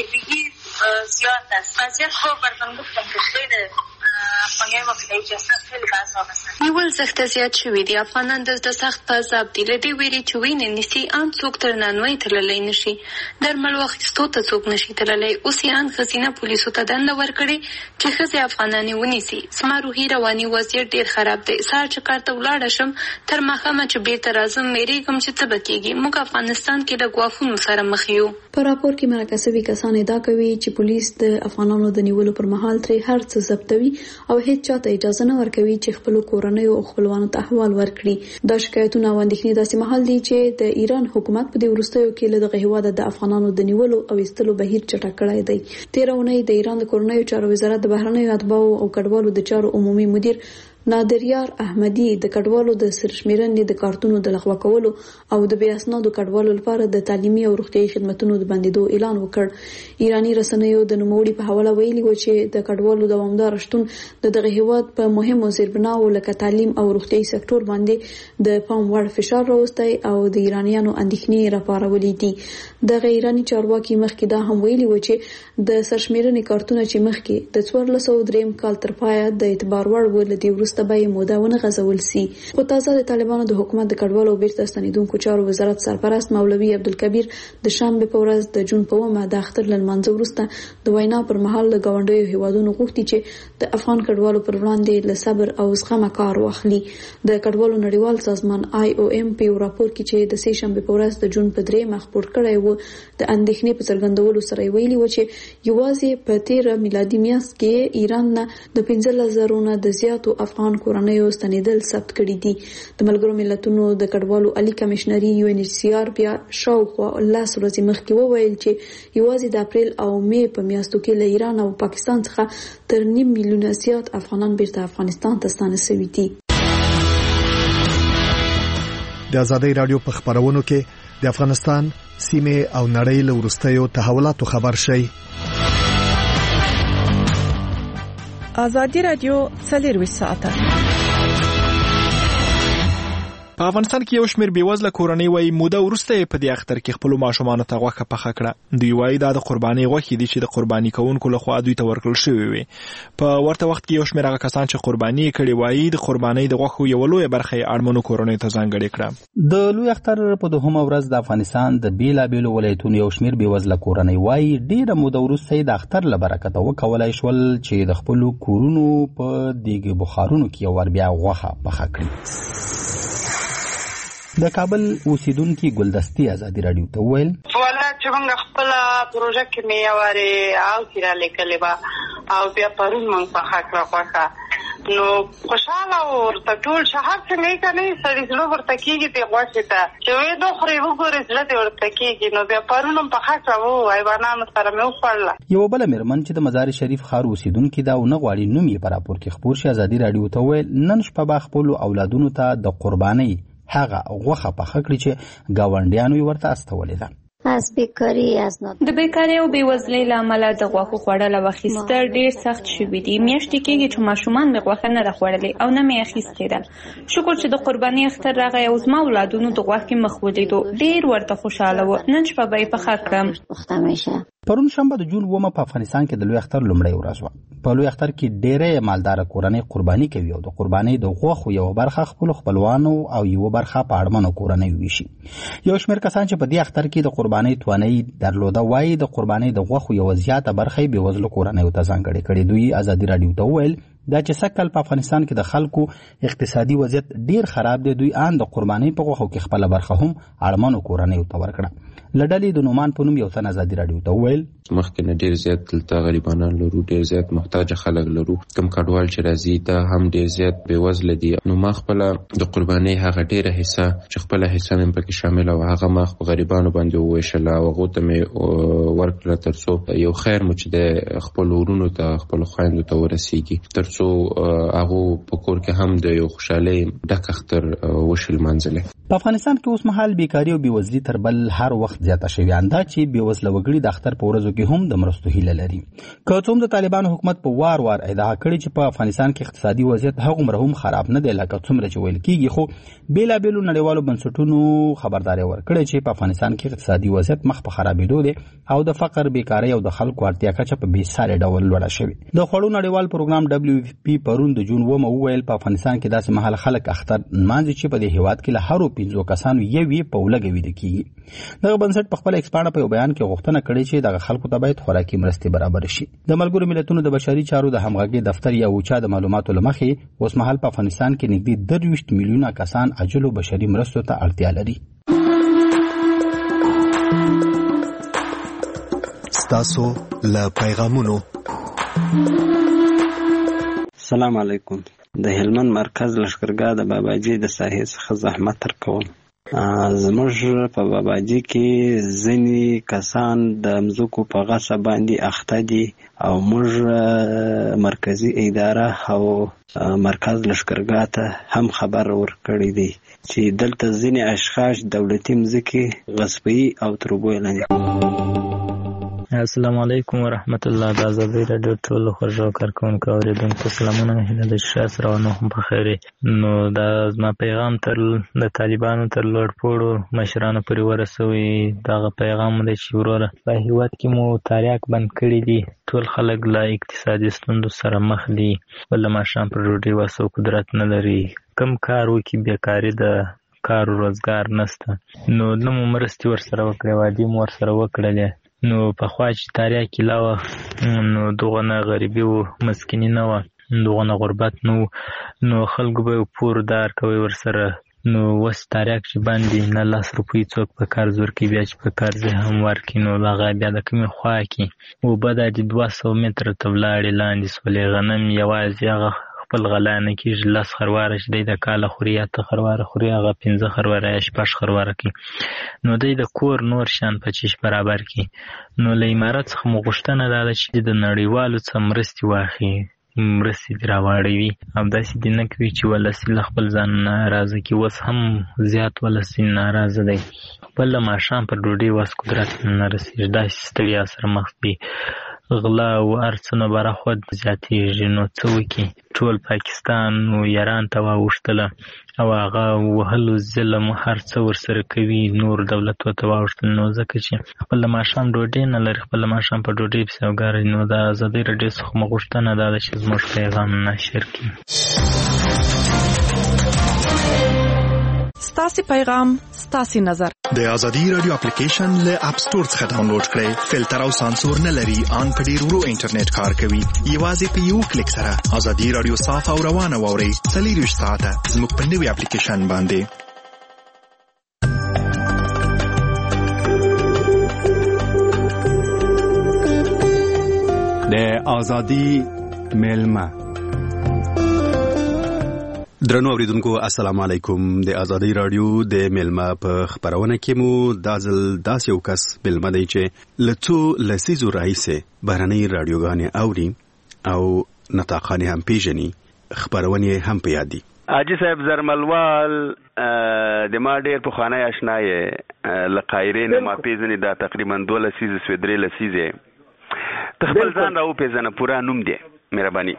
زیاد است. وضعیت خوب براتون گفتم که خیلی افغانیای ما که ایجاز خیلی بعضا هستن. نیول سخت زیاد شوي دي. افغانان دلته سخت په عذاب دي. له دې ویرې چې وینې نیسي ان څوک تر نانوای تللی نشي، درمل واخیستو ته څوک نشي تللی. اوس یې ان ښځینه پولیسو ته دنده ورکړې چې ښځې افغانانې ونیسي. زما روحي رواني وضعیت ډېر خراب دی. سهار چې کار ته ولاړه شم تر ماښامه چې بیرته راځم مېرېږم چې څه به کېږي. موږ افغانستان کې له ګواښونو سره مخ یو. په راپور کې مرکه شوي کسان ادعا کوي چې پولیس د افغانانو د نیولو پر مهال ترې هر څه ضبطوي او هیڅ چاته اجازه نه ورکوي چې خپل کورنیو او خپلوانو ته احوال ورکړي. دا شکایتونه او اندېښنې داسې مهال دي چې د ایران حکومت په دې وروستیو کې له دغه هیواد د افغانانو د نیولو او ایستلو بهیر چټک کړی دی. تېره اونۍ د ایران د کورنیو چارو وزارت د بهرنیو اتباعو او کډوالو د چارو عمومي مدیر نادریار احمدی د کډوالو د سرشمیرنې د کارتونو د لغوه کولو او د بې اسنادو کډوالو لپاره د تعلیمي او روغتیايي خدماتو د بندیدو اعلان وکړ. ایرانی رسنیو د نوموړي په حواله ویلي و چې د کډوالو دوامدار شتون د دغه هیواد په مهمو زیربناو لکه تعلیم او روغتیايي سکتور باندې د پام وړ فشار راوستی او د ایرانیانو اندېښنې راپارولې دي. دغه ایرانی چارواکي مخکې دا هم ویلي و چې د سرشمیرنې کارتونه چې مخکې د څوارلس سوه دریم کال تر پایه د اعتبار وړ و له دې وروسته به موده ونه غځول سي. خو تازه د طالبانو د حکومت د کډوالو بیرته ستنیدونکو چارو وزارت سرپرست مولوي عبدالکبیر د شنبه په ورځ د جون په اوومه د اختر له لمانځه وروسته د وینا پر مهال له ګاونډیو هیوادونو غوښتي چې د افغان کډوالو پر وړاندې له صبر او زغمه کار واخلي. د کډوالو نړیوال سازمان آی او ایم په راپور کې چې د سې شنبه په ورځ د جون په درېمه خپور کړی و د اندېښنې په څرګندولو سره ویلي و چې یوازې په تیره میلادي میاشت کې ایران نه د پنځلس زره نه د زیاتو افغان کورنیو ستنیدل ثبت کړي دي. د ملګرو ملتونو د کډوالو عالی کمشنري یو ان ایچ سی آر بیا شاوخوا لس ورځې مخکې وویل چې یوازې د اپریل او مې په میاشتو کې له ایران او پاکستان څخه تر نیم میلیونه زیات افغانان بیرته افغانستان ته ستانه شوي دي. د آزادۍ رادیو په خبرونو کې د افغانستان سیمه او نړۍ له وروستیو تحولاتو خبر شي. آزادی رادیو څلور ساعته په افغانستان کې یو شمېر بېوزله کورنۍ وایي موده وروسته یې په دې اختر کې خپلو ماشومانو ته غوښه پخه کړه. دوی وایي دا د قربانۍ غوښې دي چې د قرباني کوونکو لخوا دوی ته ورکړل شوې وي. په ورته وخت کې یو شمېر هغه کسان چې قرباني یې کړې وایي د قربانۍ د غوښو یوه لویه برخه یې اړمنو کورنیو ته ځانګړې کړه. د لوی اختر په دوهمه ورځ د افغانستان د بېلابېلو ولایتونو یو شمېر بېوزله کورنۍ وایي ډېره موده وروسته یې د اختر له برکته وکولای شول چې د خپلو کورونو په دیګ بخارونو کې یو ور بیا غوښه پخه کړي. د کابل اوسیدونکي ګلدستي ازادي راډیو ته وویل ولا چې موږ خپل پروژه کې مې یوارې او تیرا لیکلې وه او بیا پرون موږ پخه کړه غوښه نو خوشحاله ورته ټول شهر څنګه یې که نه سړي زړه ورته کېږي دې غوښې ته چې وایي نو خورې وګورې زړه دې ورته کېږي نو بیا پرون هم پخه کړه و حیوانانو سره مې وخوړله. یوه بله مېرمن چې د مزار شریف ښار اوسیدونکي ده او نه غواړي نوم یې په راپور کې خپور شي ازادي راډیو ته وویل نن شپه به خپلو اولادونو ته د قربانۍ هغه غوښه پخه کړي چې ګاونډیانو یې ورته استولې ده. از بیکاری از نه د بیکاری او بیوزلۍ له امله د غوښو خوړل او اخیستل ډېر سخت شوي دي. میاشتې کېږي چې ماشومان مې غوښه نه ده خوړلې او نه مې اخیستې ده. شکر چې د قربانۍ اختر راغی او زما اولادونو د غوښې مخ ولیدو. ډېر ورته خوشحاله و. نن شپه به یې پخه کړم. پرون شنبه د جون اوومه په افغانستان کې د لوی اختر لومړۍ ورځ وه. په لوی اختر کې ډېرې مالداره کورنۍ قرباني کوي او د قربانۍ د غوښو یوه برخه خپلو خپلوانو او یوه برخه په اړمنو کورنیو ویشي. یو شمېر کسان چې په دې اختر کې د قربانۍ توانایي درلوده وایي د قربانۍ د غوښو یوه زیاته برخه یې بېوزلو کورنیو ته ځانګړې کړې. دوی ازادي راډیو ته وویل دا چې سږ په افغانستان کې د خلکو اقتصادي وضعیت ډېر خراب دی. دوی ان د قربانۍ په غوښو کې خپله برخه هم اړمنو کورنیو ته ورکړه. له ډلې د نومان په نوم یو تن ازادي راډیو ته وویل مخکې نه ډېر زیات دلته غریبانان لرو، ډېر زیات محتاجه خلک لرو. کم کډوال چې راځي دا هم ډېر زیات بېوزله دي. نو ما خپله د قربانۍ هغه ډېره حصه چې خپله حصه مې پکې شامله وه هغه ما په غریبانو باندې وویشله او هغو ته مې ورکړله تر څو یو خیر مو چې د خپلو ورونو ته خپلو خویندو ته ورسیږي تر څو هغو په کور کې هم د یو خوشحالۍ ډک اختر وشي لمانځلی. په افغانستان کې اوس مهال بیکاري او بېوزلي تر بل هر وخت زیاته شوې. انده چې بېوزله وګړي د اختر په ورځو کې هم د مرستو هیله لري. که څه هم د طالبانو حکومت په وار وار ادعا کړې چې په افغانستان کې اقتصادي وضعیت هغومره هم خراب نه دی لکه څومره چې ویل کېږي، خو بېلابېلو نړیوالو بنسټونو خبرداری ورکړې چې په افغانستان کې اقتصادي وضعیت مخ په خرابېدو دی او د فقر، بیکارۍ او د خلکو اړتیا کچه په بېساري ډول لوړه شوې. د خوړو نړیوال پروګرام ډبلیو اف پي پرون د جون اوومه وویل په افغانستان کې داسې مهال خلک اختر نمانځي چې په دې هېواد کې له هرو پنځو کسانو یوې په ولږه ویده کېږي. دغه بنسټ په خپله ایکسپاڼه په یو بیان کې غوښتنه کړې چې دغه خلکو ته باید خوراکي مرستې برابر شي. د ملګرو ملتونو د بشري چارو د همغږۍ دفتر یا اوچا د معلوماتو له مخې اوس مهال په افغانستان کې نږدې درویشت میلیونه کسان عاجلو بشري مرستو ته اړتیا لري. ستاسو له پیغامونو. السلام علیکم. د هلمند مرکز لښکرګاه د باباجي د ساحې څخه زحمت ترکوم. زموږ په باباجي کې ځینې کسان د مځکو په غصب باندې اخته دي او موږ مرکزي اداره او مرکز لښکرګاه ته هم خبر ورکړی دی چې دلته ځینې اشخاص دولتي مځکې غصبوي او تربو لاندې. السلام علیکم ورحمت الله. د ازادي راډیو ټولو خوږو کارکوونکو اوریدونکو سلامونه. هیله ده چې ښه سره نو هم په خیر. نو دا زما پیغام تر د طالبانو تر لوړ پوړو مشرانو پورې ورسوي. دغه پیغام دی چې وروره په هېواد کې مو تاریاک بند کړي دي. ټول خلک له اقتصادي ستونزو سره مخ دي. بل ماښام پر ډوډۍ وسو قدرت نه لري. کم کار وکړي بیکاري ده، کار روزګار نشته. نو نه مو مرستې ورسره وکړې، وعدې مو ورسره وکړلې. نو پخوا چې تاریاک کیله وه نو دغه نه غریبي و، مسکیني نه وه، دغه نه غربت نه و. نو خلکو به یې پور دار کوئ ورسره. نو اوس تاریاک چې باندې نه لس روپۍ څوک په قرض ورکوي، بیا چې په قرض یې هم ورکړي نو هغه بیا د کومې خوا کې اوبه دا د دوه سوه متره ته ولاړې لاندې سولې. غنم یوازې هغه خپل غلا نه کېږي. لس خرواره چې دی د کاله خوري یا ته خرواره خوري هغه پنځه خرواره یا شپږ خرواره کوي. نو دی د کور نور شیان په چیش برابر کړي. نو له امارت څخه مو غوښتنه دا ده چې د نړیوالو څخه مرستې واخلي، مرستې دې راواړوي او داسې دې نه کوي چې ولسي له خپل ځان ناراضه کړي. اوس هم زیات ولسي ناراضه دی. خپل له ماښام پر ډوډۍ وس قدرت نه رسېږي. داسې ستړیا سره مخ دي غلا او ارڅنه برخود زیاتېږي. نو څه وکړي؟ ټول پاکستان او ایران ته واوښتله او هغه وهلو ظلم هر څه ورسره کوي، نور دولت ورته واوښتل. نو ځکه چې خپل د ماښام ډوډۍ نه لري، خپل د ماښام په ډوډۍ پسې وګارئ. نو د ازادۍ راډیو څخه مو غوښتنه دا ده چې زموږ پیغام نشر کړي. ستاسې پیغام ستاسې نظر. د ازادي رادیو اپلیکیشن له اپ سټور څخه ډاونلوډ کړئ. فلټر او سانسور نه لري، ان په ډیر ورو انټرنیټ کار کوي. یوازې په یو کلیک سره ازادي رادیو صاف او روانه واورئ. څلېرویشت ساعته زموږ په نوي اپلیکیشن باندې. د ازادي ملما. درنو اوریدونکو السلام علیکم. د ازادي رادیو د ملما په خبرونه کې مو دازل داس یو کس ملما دی چې لڅو لسیزو راځي بهرنۍ رادیوګانې اوري او نطاقانې هم پیژني، خبرونه هم په یاد دي. حاجی صاحب زرملوال د ما ډېر پخوانی آشنا یې له قاهرې نه ما پیژنې، دا تقریبا دوه لسیزې سوې درې لسیزې. ته خپل ځان را وپېژنه، پوره نوم دی مهرباني.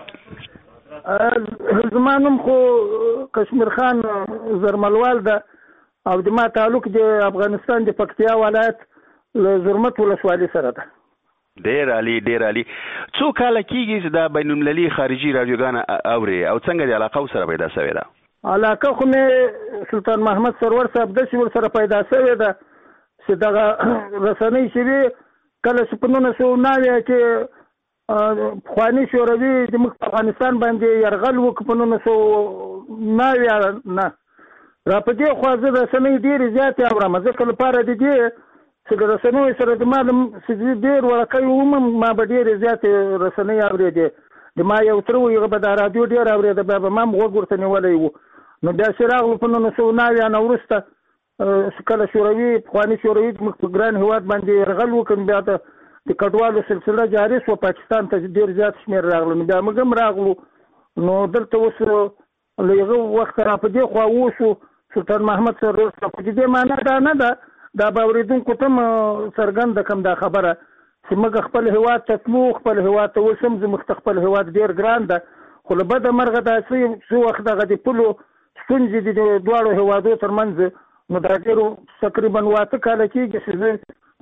زما نوم خو کشمیر خان زرملوال ده او د ما تعلق د افغانستان د پکتیا ولایت له زرمت ولسوالۍ سره ده. ډېر عالي ډېر عالي. څو کاله کېږي چې دا بین المللي خارجي راډیوګانې اورې او څنګه د علاقه سره پیدا شوې ده؟ علاقه خو مې سلطان محمد سرور صاحب داسې ورسره پیدا شوې ده چې دغه رسنۍ چې وي کله چې په نولس سوه نوي کې پخواني شوروي زموږ په افغانستان باندې یرغل وکړ په نولس سوه نوي نه را په دې خوا زه رسنۍ ډېرې زیاتې اورم. ځکه لپاره د دې چې د رسنیو سره د ما چې ډېر وړکی وم ما به ډېرې زیاتې رسنۍ اورېدې. د ما یو تره و هغه به دا راډیو ډېر اورېده، بیا به ما هم غوږ ورته نیولی و. نو بیا چې راغلو په نولس سوه نوي نه وروسته کله شوروي پخواني شوروي زموږ په ګران هېواد باندې یرغل وکړ، بیا د د کډوالو سلسله جاري شوه، پاکستان ته ډېر زیات شمېر راغلو. نو بیا موږ هم راغلو. نو دلته اوس له هغه وخته را په دې خوا اوسو سلطان محمد سرور صاحب. د دې معنا دا نه ده، دا به اورېدونکو ته م څرګنده کړم دا خبره چې موږ خپل هېواد ته تلو، خپل هېواد ته اوس هم زموږ ته خپل هېواد ډېر ګران ده. خو له بده مرغه داسې څو وخت دغه د پولو ستونزې دي د دواړو هېوادو تر منځ. نو دا ډېرو تقریبا واته کاله کېږي چې زه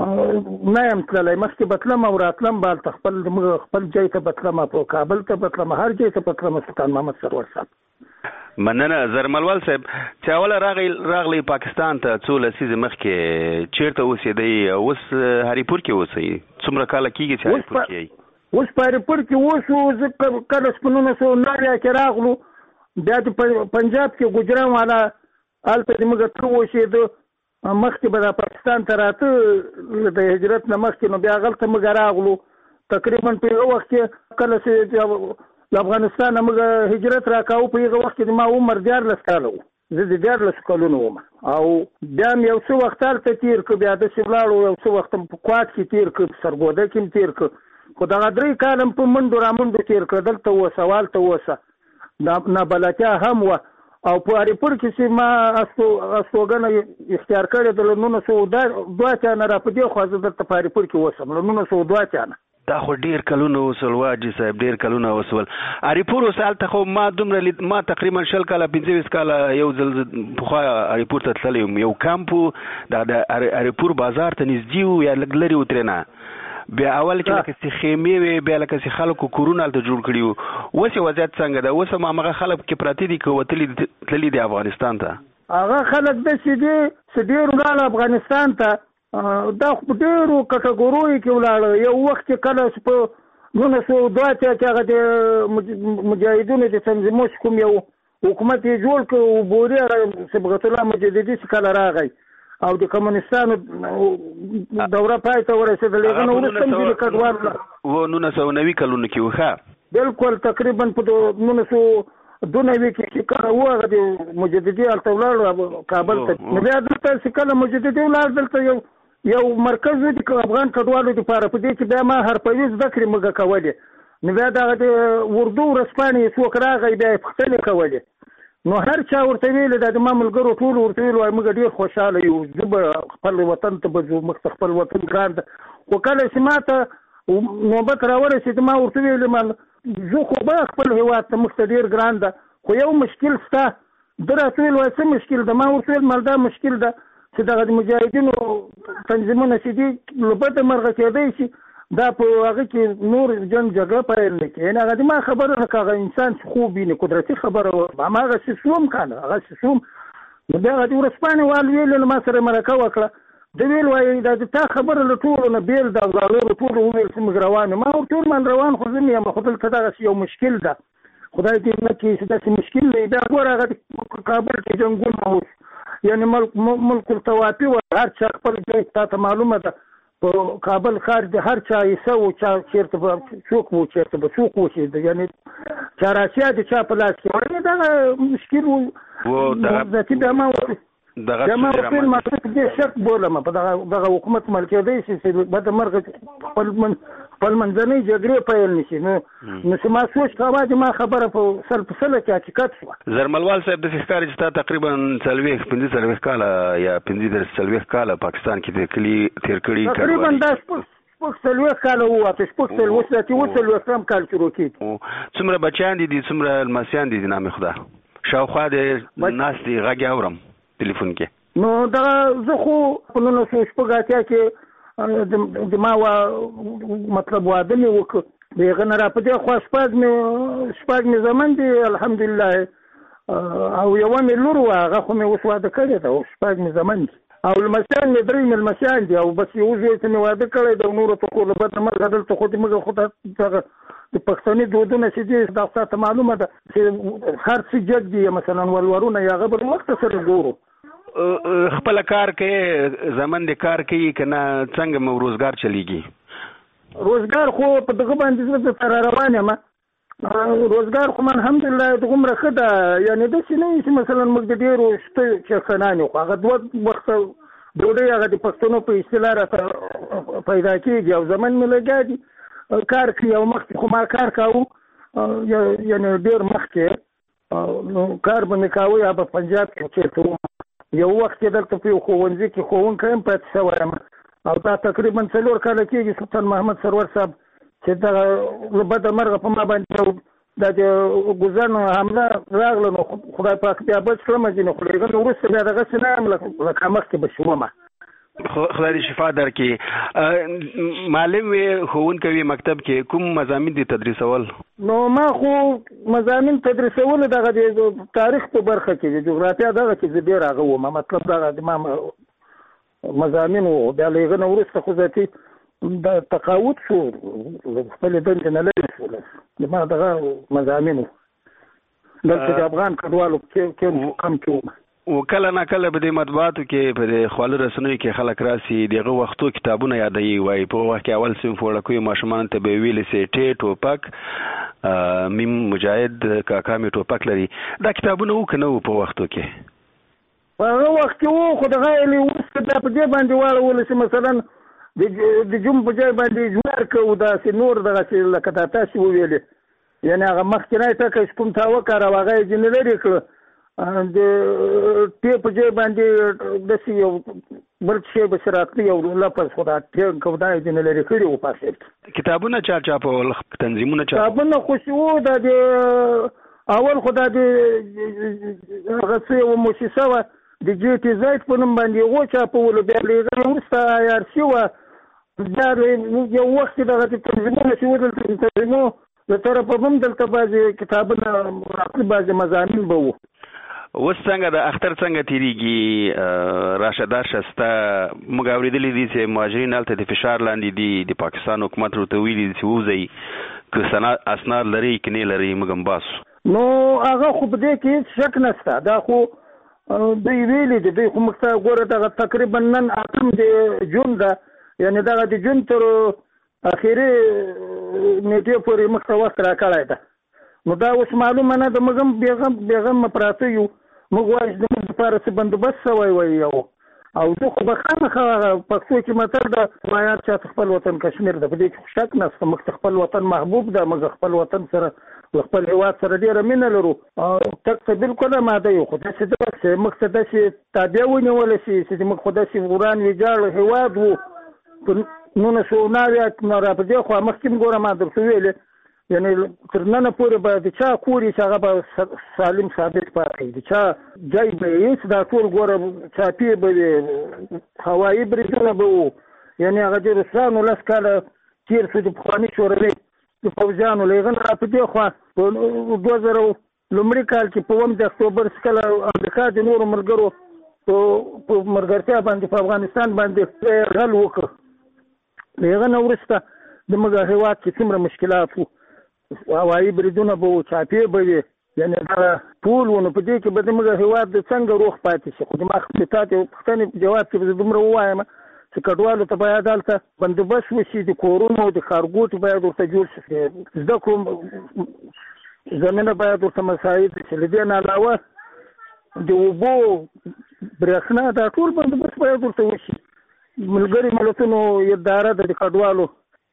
نه یم تللی. مخکې به تلم او راتلم به هلته خپل خپل ځای ته به تلم، په کابل ته به تلم، هر ځای ته به تلم. سلطان محمد سرور صاحب مننه. زرملوال صاحب چې اوله راغی راغلی پاکستان ته څو لسیزې مخکې چېرته اوسېدی؟ اوس هریپور کې اوسئ؟ څومره کاله کېږي چې هریپور کې یئ؟ اوس په هریپور کې اوسو. زه کله چې په نولس سوه نوي کې راغلو، بیا د پنجاب کې ګجران والا هلته زموږ تره اوسېده. مخکې به د پاکستان ته راته د هجرت نه مخکې، نو بیا هغلته موږ راغلو. تقریبا په هغه وخت کې کله چې له افغانستان نه موږ هجرت راکاوه، په هغه وخت کې ما عمر دیارلس کاله و. زه د دیارلسو کلونو وم او بیا م یو څه وخت هلته تېر کړ، بیا داسې ولاړو، یو څه وخت م په کوات کې تېر کړ، په سرګوده کې م تېر کړ. خو دغه درې کاله م په منډو رامنډو تېر کړ. دلته اوسه هلته اوسه نابلدتیا هم وه. او په هریپور کې چې ما استوګنه اختیار کړې ده له نولس سوه دوه اتیا نه را په دې خوا زه دلته په هریپور کې اوسم له نولس سوه دوه اتیا نه. دا خو ډېر کلونه وسول واجي صاحب، ډېر کلونه وسول. هریپور اوس هلته خو ما دومره لید، ما تقریبا شل کاله پنځه ویشت کاله یو ځل پخوا هریپور ته تللی یم. یو کمپ و دا د هریپور بازار ته نږدې و یا لږ لرې و ترېنه. بیا اول کې لکه چې خیمې وې، بیا لکه چې خلکو کورونه هلته جوړ کړي وو. اوس یې وضعیت څنګه ده؟ اوس هم هماغه خلک کې پراته دي که وتلي تللي دي افغانستان ته؟ هغه خلک داسې دي چې ډېر ولاړه افغانستان ته. دا خو په ډېرو کټګوریو کې ولاړه. یو وخت کې کله چې په نولس سوه دوه اتیا کې هغه د مجاهدینو د تنظیموش کوم یو حکومت یې جوړ کړ، بوري صبغت الله مجددي چې کله راغی او د کمونستانو دوره پای ته ورسېدل، هغه نه وروسته هم ځینې کډوال و نولس سوه نوي کلونو کې و. ښه بلکل تقریبا په نولس سوه دوه نوي کې چې کله و هغه د مجددي هلته ولاړو کابل ته. نو بیا دلته چې کله مجددي ولاړ، دلته یو یو مرکز و د افغان کډوالو دپاره. په دې کې بیا ما حرفوي زده کړې موږ کولې. نو بیا دغه د اردو ورځپاڼې څوک راغی، بیا یې پوښتنې کولې. نو هر چا ورته ویل، دا د ما ملګرو ټول ورته ویل وایي موږ ډېر خوشحاله یو، زه به خپل وطن ته به ځو، موږ ته خپل وطن ګران ده. خو کله چې ما ته نوبت راورسېد ما ورته ویلې ما زه خو به خپل هېواد ته موږ ته ډېر ګران ده خو یو مشکل شته ده راته ویل وایي څه مشکل ده ما ورته ویل مال دا مشکل ده چې دغه د مجاهدینو تنظیمونه چې دي له بده مرغه کېدی شي دا په هغه کې نور جنګ جګړه پیل نه کړي یعنې هغه د ما خبره نه که هغه انسان چې خوب ویني قدرتي خبره هماغسې شوم که نه هغسې شوم نو بیا هغه د ورځپاڼې وال ویلې ما سره مرکه وکړه د ویل وایي دا د تا خبره له ټولو نه بېل ده او دا نورو ټولو وویل چې موږ روان یو ما ورته ویل من روان خو زه مې یم خو دلته دغسې یو مشکل ده خدای دې نه کړي چې داسې مشکل دی بیا ګوره هغه کابل کې جنګونه اوس یعنې ملک ملک التوافي و هر چا خپل ځای تا ته معلومه ده په کابل ښار د هر چا حصه و چا چېرته به څوک و چېرته به څوک اوسېده یعنې چهاراسیا د چا په لاس کې وړې دغه مشکل و ذاتي بیا ما بیا ما ورته ویل ما زه په دې شک بولم په دغه دغه حکومت مل کېدی شي چې بده مرغه خپل خپل منځنۍ جګړې پیل نه شي نو نو چې ما سوچ کاوه چې ما خبره په سل په سله کې حقیقت شوه زرملوال صاحب داسې ښکاري چې تا تقریبا څلوېښت پنځه څلوېښت کاله یا پنځه دېرش څلوېښت کاله پاکستان کې تېر کړي تېر کړي تقریبا دا شپږ شپږ څلوېښت کاله وواته شپږ څلوېښت اتې اووه څلوېښتم کال شروع کېږي څومره بچیان دي دي څومره لمسیان دي دي نامې خدا شاوخوا دې ناست دي غږ اورم تلیفون کې نو دغه زه خو په نولس سوه شپږ اتیا کې د ما مطلب واده مې وکړ د هغه نه را په دې خوا شپږ مې شپږ مې زامن دي الحمدلله او یوه مې لور وه هغه خو مې اوس واده کړې ده او شپږ مې زامن دي او لمسیان مې درې مېلمسیان دي او بس یو زوی ته مې واده کړی ده نورو ته خو له بده مرغه دلته خو د موږ خو دغه د پښتني دودونه چې دي دا تاته معلومه ده چې هر څه جګ دي مثلا ولورونه یا هغه بل وخت سره ګورو خپل کار کې زمن د کار کوي که نه څنګه مو روزګار چلیږي روزګار خو په دغه باندې زه درته را روان یم روزګار خو من الحمدلله دغومره ښه ده یعنې داسې نه وي چې مثلا موږ د ډېرو شته چرخنان یو خو هغه دوه وخته ډوډۍ هغه د پښتنو په اصطلاح راته پیدا کېږي او زمن مې لګیا دي کار کوي او مخکې خو ما کار کاوه یعنې ډېر مخکې نو کار به مې کاوه یا به پنجاب کې چېرته وم یو وخت کې دلته په یو ښوونځي کې ښوونکی هم پاتې شوی یم او دا تقریبا څلور کاله کېږي سلطان محمد سرور صاحب چې دغه له بده مرغه په ما باندې دا د ګوزن حمله راغله نو خدای پاک بیا بچ کړم ځینې خو له هغه نه وروسته بیا دغسې نه یم لکه مخکې به شومه خدای دې شفا درکړي معلم وې ښوونکی وې مکتب کې کوم مضامین دي تدریسول نو ما خو مضامین تدریسول دغه د تاریخ په برخه کې د جغرافیا دغه کې زه ډېر هغه وم مطلب دغه د ما مضامین وو بیا له هغه نه وروسته خو ذاتي د تقاعد شو خپلې دندې نه لرې شول د ما دغه مضامین وو دلته د افغان کډوالو کې کم کې وم و کله نه کله به د مطبوعاتو کې په د خواله رسنیو کې خلک راسي دغه وختو کتابونه یادوي وایي په وخت کې اول صنف وړکیو ماشومانو ته به ویلې سي ټې ټوپک میم مجاهد کاکا مې ټوپک لري دا کتابونه وو که نه وو په وختو کې په هغه وخت کې وو خو دغه یې وروسته دا په دې باندې واړولو چې مثلا د جوم په ځای باندې اجمار کوو داسې نور دغسې لکه دا تاسې وویلې یعنې هغه مخکینی ټکی چې کوم تا وکاروه هغه یې ځینې لرې کړه د ټې په ځای باندې داسې یو بل شی پسې راتلی یو لفظ خو دا ټې دا یې ځینې لرې کړي وو په اخر کې کتابونه چا چاپول تنظیمونه چاپ کتابونه خو چې وو دا د اول خو دا د هغه څه یوه موسسه وه د جې ټي زاید په نوم باندې هغو چاپولو بیا له هغه وروسته آی آر سي وه بیا یو وخت کې دغه تنظیمونه چې وو دلته د تنظیمو د طرفه هم دلته بعضې کتابونه راتلي بعضې مضامین به وو اوس څنګه د اختر څنګه تېرېږي راشه درشه ستا موږ اورېدلي دي چې مهاجرین هلته د فشار لاندې دي د پاکستان حکومت ورته ویلي دي چې ووځئ که اسناد لرئ که نه لرئ موږ هم باسو نو هغه خو په دې کې هېڅ شک نشته دا خو دوی ویلي دي دوی خو موږ ته ګوره دغه تقریبا نن اتم د جون ده یعنې دغه د جون تر اخري نیټې پورې موږ ته وخت راکړی ده نو دا اوس معلومه نه ده موږ هم بېغم بېغمه پراته یو موږ وایو چې زموږ لپاره څه بندوبست شوی وی یو او زه خو به خامخا پښتو کې متل ده وایار چاته خپل وطن کشمیر ده په دې کې شک نشته موږ ته خپل وطن محبوب ده موږ خپل وطن سره خپل هېواد سره ډېره مینه لرو تک ته بلکل اماده یو خو داسې ده چې موږ ته داسې تابع ونیولی شي چې موږ خو داسې وران ویجاړ هېواد وو نونه سو ناویا را په دې خو مخکې ګوره ما درته ویلې یعنی تر نن پورې به د چا کوري چې هغه به سالم ثابت پاتې د چا ځای به هیڅ دا ټول ګوره چاپی به هوایي بریدونه به وو یعنی هغه د روسانو لس کاله تېر شو د پخواني شوروي د پوځیانو له هغه را په دې خوا په دوه زره لومړي کال کې په اووم د اکتوبر څخه امریکا د نورو ملګرو په ملګرتیا باندې په افغانستان باندې غل وکړ له هغه نه وروسته د موږ هېواد کې څومره مشکلات وو هوایي بریدونه به وو چاپې به وي یعنې دا ټول و نو په دې کې به د موږ هېواد د څنګه روغ پاتې شي خو زما تا ته پوښتنې په جواب کې به زه دومره ووایم چې کډوالو ته باید هلته بندوبست وشي د کورونو د ښارګوټو باید ورته جوړ شي زده کړو زمینه باید ورته مساعد شي له دې نه علاوه د اوبو برېښنا دا ټول بندوبست باید ورته وشي ملګري ملتونو اداره د کډوالو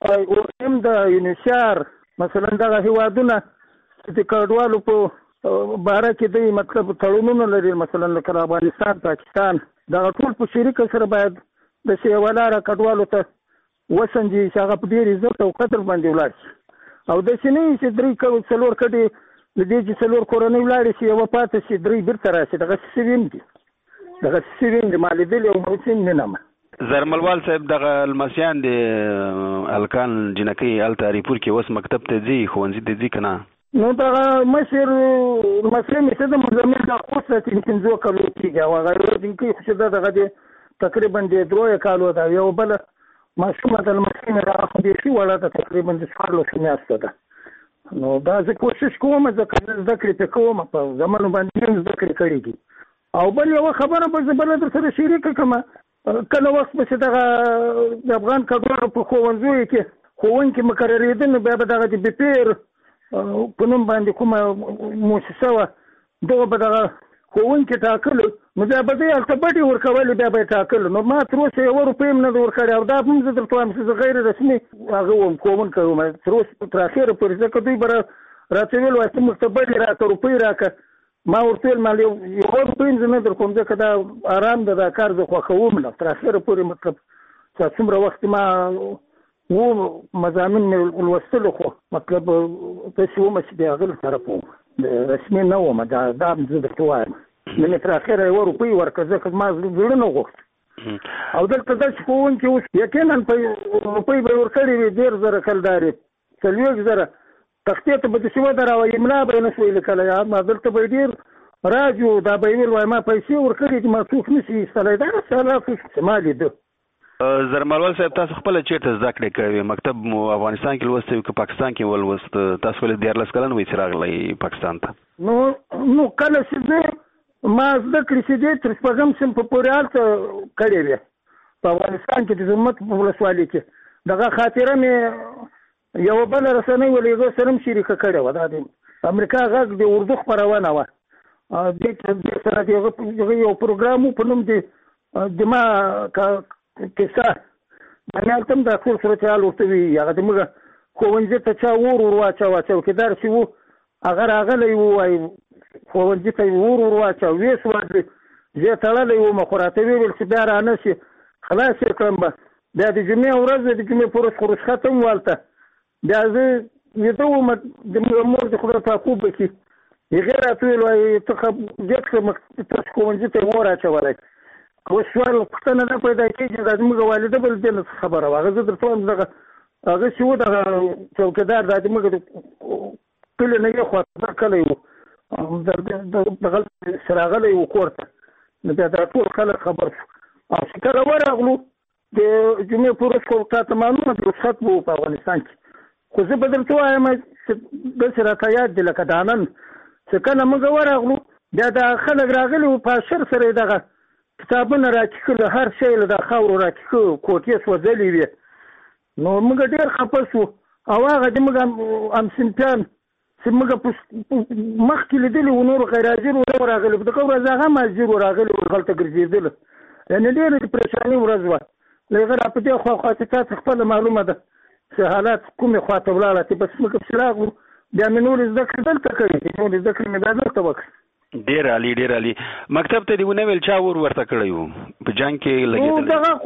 او د یونیسیار مثلا دغه هیوادونه د کډوالو په باره کې دوی مطلب تړونونه لري مثلا لکه افغانستان پاکستان دغه ټول په شریکه سره باید د یوه لاره کډوالو ته وسنجي چې هغه په ډېر عزت او قدر باندې ولاړ شي او داسې نه وي چې درې کړو څلور کډې د دې چې څلور کورنۍ ولاړې شي یوه پاتې شي درې بېرته راشي دغسې شوي هم دي دغسې شوي هم دي ما لیدلي او موسم نه نمه زرملوال صاحب دغه لمسیان د الکان جنکۍ هلته اریپور کې اوس مکتب ته ځي ښوونځي ته ځي که نه نو دغه مشر لمسی مې څه د مزمل د خوست چې پنځو کالو کېږي او هغه جنکۍ خو چې ده دغه د تقریبا د درې کالو ده یو بله ماشومه د لمسۍ مې دغه خو بیخي وړه ده تقریبا د څوارلسو میاشتو ده نو دا زه کوشش کوم ځکه زه زده کړې پرې کوم په زمانو باندې هم زده کړې کړې دي او بل یوه خبره به زه بله در سره شریکه کړم کله وخت به چې دغه د افغان کډوالو په ښوونځیو کې ښوونکي مقررېدل نو بیا به دغه د بپیر په نوم باندې کومه مؤسسه وه دغه به دغه ښوونکي ټاکلو نو بیا به دوی هلته بډې ورکولې بیا به یې ټاکلو نو ما تر اوسه یوه روپۍ هم نه ده ورکړې او دا هم زه درته وایم چې زه غیر رسمي هغه وم ښوونکی وم تر اوسه تر اخره پورې ځکه دوی به راته ویل وایي ته موږ ته بډې راکړه روپۍ راکړه ما ورته ویل ما یوه روپۍ هم زه نه در کوم ځکه دا ارام ده دا کار زه خوښوم نه تر اخره پورې مطلب چې څومره وخت ما و مضامین مې لوستلو خو مطلب داسې ومه چې د هغه له طرفه وم رسمي نه وم دا دا هم زه درته وایم نو مې تر اخره یوه روپۍ ورکړه ځکه زما زړه نه غوښت او دلته داسې ښوونکي اوس یقینا په روپۍ به یې ورکړې وي ډېر زره کلدارې څلوېښت زره تختې ته به داسې ودروه املا به یې نه شوی لیکلی ما دلته به یې ډېر راج و دا به یې ویل وایي ما پیسې ورکړې دي ما څوک نه شي ایستلی دا حالات چې ما لیده زرملوال صاحب تاسو خپله چېرته زده کړې کوئ مکتب مو افغانستان کې لوستی که پاکستان کې ولوست تاسو ولې دیارلس کلن وئ چې راغلی پاکستان ته نو نو کله چې زه ما زده کړې چې دی تر شپږم صنف پورې هلته کړې وې په افغانستان کې د زرمت په ولسوالۍ کې دغه خاطره مې یوه بله رسنۍ ول هغه سره هم شریکه کړې وه دا د امریکا غږ د اردو خپرونه وه دې سره د هغه یو پروګرام و په نوم د دما کیسه باندې هلته هم دا ټول صورتحال ورته وي هغه د موږ ښوونځي ته چا ور ور واچوه چوکیدار چې و هغه راغلی و وایي ښوونځي ته یې ور ور واچوه ویې سوځي زه یې تړلی وم خو راته ویې ویل چې بیا رانه شي خلاص یې کړم به بیا د جمعې ورځ د جمعې په ورځ خو رخصت هم والته بیا زه ویده وم د مور د خدای په خوب کې هغې راته ویل وایي ته ډېر ښه تاسو ښوونځي ته یې ور اچولی اوس سوال پوښتنه نه پیدا کېږي دا زموږ والده بل دې نه خبره وه هغه زه درته وایم دغه هغه چې و دغه چوکیدار دا زموږ د کلي نه یې خوا کلی و دغه راغلی و کور ته نو بیا دا ټول خلک خبر شو او چې کله ورغلو د جمعې په ورځ خو تا ته معلومه د رخصت به و په افغانستان کې خو زه به درته وایم چې داسې راته یاد دي لکه دا نن چې کله موږ ورغلو بیا دا خلک راغلي وو په اشر سره یې دغه کتابونه راکښلو هر شی له دا خاورو راکښه کوټې سوځلې وې نو موږ ډېر خفه شو او هغه د موږ همصنفیان چې موږ مخکې لیدلي وو نور غیر حاضر ور راغلي دغه ورځ هغه هم حاضر ور راغلي ول هلته ګرځېدله یعنې ډېره د پریشاني ورځ وه له هغه را په دې خوا خوا چې تاسو خپله معلومه ده چې حالات کومې خوا ته ولاړه چې بس موږ پسې راغلو بیا مې نورې زده کړې دلته کړې دي نورې زده کړې مې بیا دلته وکړې ډېر عالي ډېر عالي مکتب ته دې ونه ویل چا ور ورته کړی و په جنګ کې لګېدلی دغه خو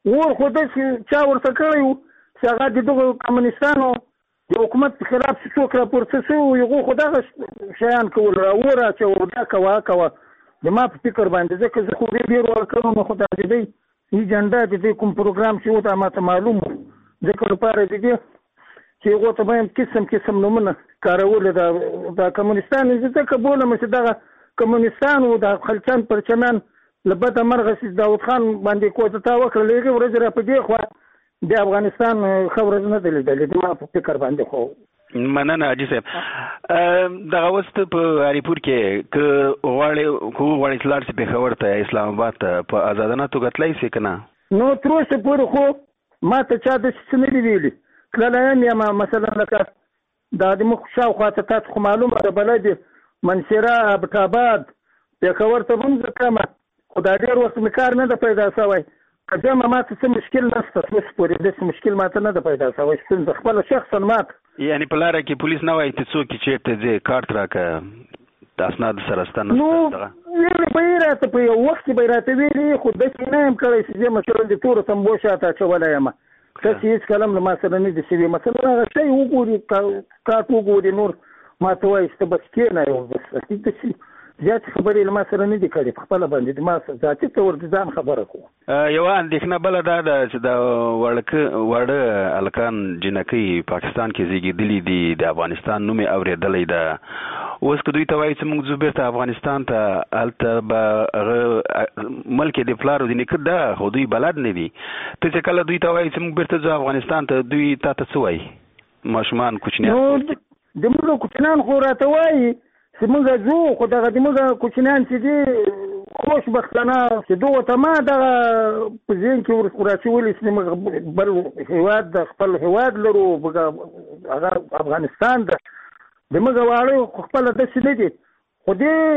ور خو داسې چا ورته کړی و چې هغه د دغو کمونیستانو د حکومت خلاف چې څوک راپورته شوي هغو خو دغه شیان کول راوور اچوه دا کوه کوه د ما په فکر باندې ځکه زه خو ډېر ورکړم نو خو دا د دوی ایجنډا د دوی کوم پروګرام چې و دا ماته معلوم و ځکه لپاره د دې چې هغو ته به یم قسم قسم نومونه کارولې دا دا کمونیستان زه ځکه بولم چې دغه کمونیستان و د خلچان پرچمیان له بده مرغه چې داود خان باندې کوتتا وکړل هغې ورځې را په دې خوا د افغانستان ښه ورځ نه ده لیدلې د ما په فکر باندې خو مننه حاجي صاحب دغه اوس ته په اریپور کې که غواړې که وغواړې لاړ شي پېښور ته اسلام آباد ته په ازادانه توګه تللی شي که نه نو تر اوسه پورې خو ما ته چا داسې څه نه دي ویلي تللی یم یم مثلا لکه دا د مخ شاوخوا ته تاسو خو معلومه ده بلد منصیره ابټاباد پېښور ته هم زه تلم خو دا ډېر وخت مې کار نه ده پیدا شوی که جمع ما ته څه مشکل نشته اوس پورې داسې مشکل ما ته نه ده پیدا شوی ستونزه خپله شخصا ما ته یعنې په لاره کې پولیس نه وایي ته څوک یې چېرته ځې کارت راکړه د اسنادو سره ستا نو ویلې به یې راته په یو وخت کې به یې راته ویلې خو داسې نه یم کړی چې زه مثلا د تورو تمبو شاته اچولی یم داسې هېڅ کله هم له ما سره نه دي شوي مثلا هغه شی وګوري کارت وګوري نور ما ته وایي چې ته بس کښېنه یو بس داسې زیاتې خبرې له ما سره نه دي کړې په خپله باندې د ما ذاتي طور د ځان خبره کوم یوه اندېښنه بله دا ده چې د وړکه واړه هلکان جنکۍ پاکستان کې زیږېدلي دي د افغانستان نوم یې اورېدلی ده اوس که دوی ته وایي چې موږ ځو بېرته افغانستان ته هلته به هغه ملک د پلار او د نیکه ده خو دوی بلد نه دي ته چې کله دوی ته وایي چې موږ بېرته ځو افغانستان ته دوی تا ته څه وایي ماشومان کوچنیان د موږ کوچنیان خو راته وایي چې موږ ځو خو دغه د موږ کوچنیان چې دي خوشبختانه چې دغو ته ما دغه په ذهن کې ورچولي چې موږ بل هېواد د خپل هېواد لرو هغه افغانستان ده د موږ واړه خو خپله داسې نه دي خو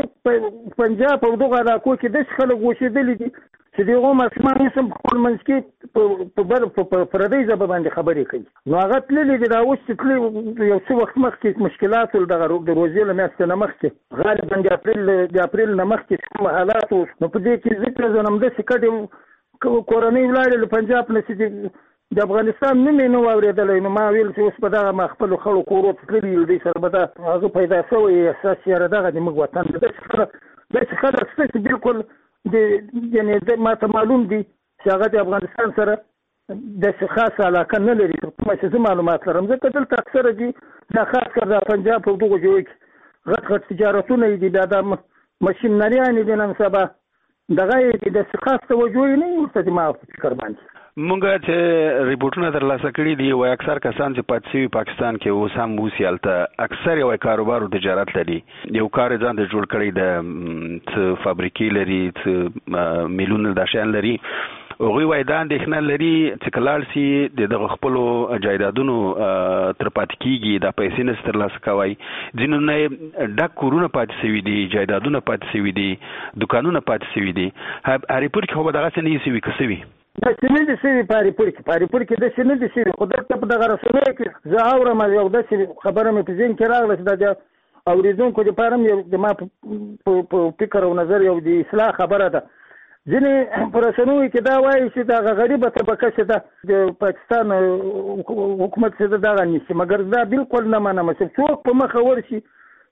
دې پنجاب او دغو علاقو کې داسې خلک اوسېدلي دي چې د هغو ماشومان اوس هم په خپل منځ کې په بل په پردۍ ژبه باندې خبرې کوي نو هغه تللي دي دا اوس چې تللي یو څه وخت مخکې مشکلات ول دغه د روزې له میاشتې نه مخکې غالبا د اپریل د اپریل نه مخکې کوم حالات وو نو په دې کې ذکر زه همداسې کډې کورنۍ ولاړې له پنجاب نه چې د افغانستان نوم یې نه و اورېدلی نو ما ویل چې اوس په دغه ما خپلو خړو کورو ته تللي یو دوی سره به دا هغه پیدا شوی احساس یاره دغه د موږ وطن ده داسې خلک داسې خلک شته چې بلکل د یعنې ما ته معلوم دي چې هغه د افغانستان سره داسې خاصه علاقه نه لري تر کومه چې زه معلومات لرم ځکه دلته اکثره دي دا خاص کر د پنجاب په دغو ځایو کې غټ غټ تجارتونه یې دي بیا دا مشینریانې دي نن سبا دغه یې دي داسې خاص توجه یې نه وي ورته د ما په فکر باندې مونږ چې ریپورټونه ترلاسه کړي دي وایي اکثر کسان چې پاتې شوي پاکستان کې اوس هم اوسي هلته اکثر یو کاروبار او تجارت لري یو کار یې ځان ته جوړ کړی د څه فابریکې لري څه میلونه دا شیان لري هغوی وایي دا اندېښنه لري چې که لاړ شي د دغه خپلو جایدادونو تر پاتې کېږي دا پیسې نسي ترلاسه کوی ځینو نه یې ډک کورونه پاتې شوي دي جایدادونه پاتې شوي دي دوکانونه پاتې شوي دي هریپور کې خو به دغسې نه یې شوي که شوي داسې نه دي شوي په هریپور کې په هریپور کې داسې نه دي شوي خو دلته په دغه رسنیو کې زه اورم یو داسې خبره مې په ذهن کې راغله چې دا د اورېدونکو دپاره هم یو د ما په فکر او نظر یو د اصلاح خبره ده ځینې په رسنیو کې دا وایي چې دغه غریبه طبقه چې ده د پاکستان حکومت چې ده دغه نیسي مګر دا بلکل نه منم چې څوک په مخه ورشي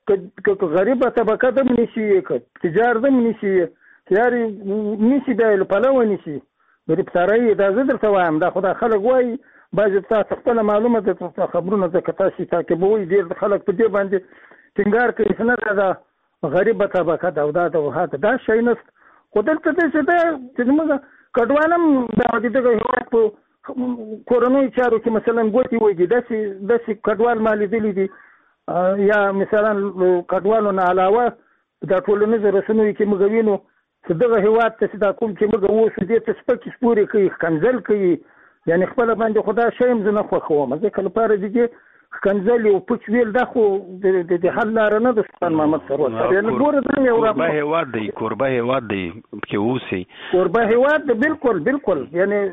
که غریبه طبقه ده هم نیسي که تجار ده هم نیسي یارې نیسي بیا یې له پلوه نیسي ګرفتارۍ دا زه درته وایم دا خو دا خلک وایي بعضې تاسو خپله معلومه ده خبرونه ځکه تاسې تعقیبوئ ډېر خلک په دې باندې ټینګار کوي چې نه دا غریبه طبقه ده او دا د وهاته دا شی نشته خو دلته داسې ده چې زموږ کډوال هم دا د دغه هېواد په کورنیو چارو کې مثلا ګوتې وږي داسې داسې کډوال ما لیدلي دي یا مثلا کډوالو نه علاوه دا ټولنیزو رسنیو کې موږ وینو چې دغه هېواد ته چې دا کوم چې موږ اوسو دې ته سپکې سپورې کوي ښکنځل کوي یعنې خپله باندې خو دا شی هم زه نه خوښوم ځکه لپاره د دې ښکنځل او پوچ ویل دا خو د حل لاره نه ده سلطان محمد سروش کوربه هېواد دی کوربه هېواد دی پکې اوسئ کوربه هېواد دی بلکل بلکل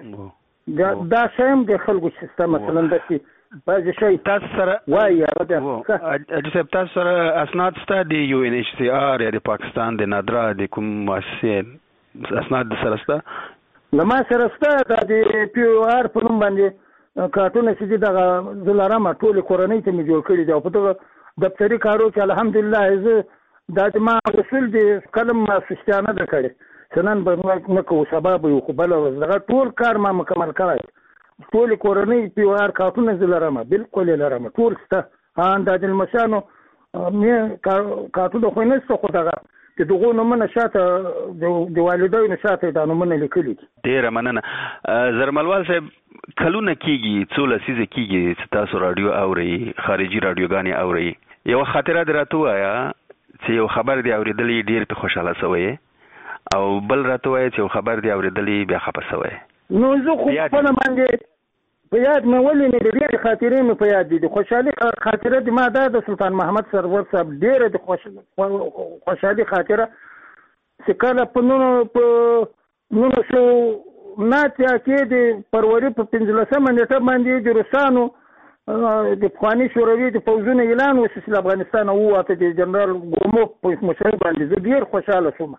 یعنې دا شی هم د خلکو چې شته مثلا داسې بعضې شی تاسو سره وایي حاجي صاحب تاسو سره اسناد شته د یو ان ایچ سی آر یا د پاکستان د نادرا د کوم مؤسسې اسناد د سره شته لما سره ستا د پی او آر په نوم باندې کارتونه چې دي دغه زلارمه ټول کورنۍ ته مې جوړ کړي دي او په دغه دفتري کارو کې الحمدلله زه دا ما اصول دي کلم ما سستانه ده کړي سنن به نه کوو سبب یو خو بل دغه ټول کار ما مکمل کړی ټول کورنۍ پی او آر کارتونه زلارمه بالکل لرمه ټول ستا ان د المشانو مې کارتونه خو نه څه خو دغه چې دغه نومونه شاته د والدینو شاته دا نومونه لیکلي ډیره مننه زرملوال صاحب کلونه کیږي څو لسیزه کیږي چې تاسو رادیو اوري خارجي رادیوګانې اوري یو خاطره درته وایا چې یو خبر دی اوریدلې ډیر په خوشاله سوی او بل راته وایا چې یو خبر دی اوریدلې بیا خپه سوی نو زه خو په باندې په یاد مې ولې نه ډېرې خاطرې مې په یاد دي د خوشحالي خاطره د ما دا د سلطان محمد سرور صاحب ډېره د خوشحالي خاطره چې کله په نولس سوه نه اتیا کې د فروري په پنځلسمه نېټه باندې د روسانو د پخواني شوروي د پوځونو اعلان وشو چې له افغانستانه ووته د جنرال ګوموف په مشرۍ باندې زه ډېر خوشحاله شوم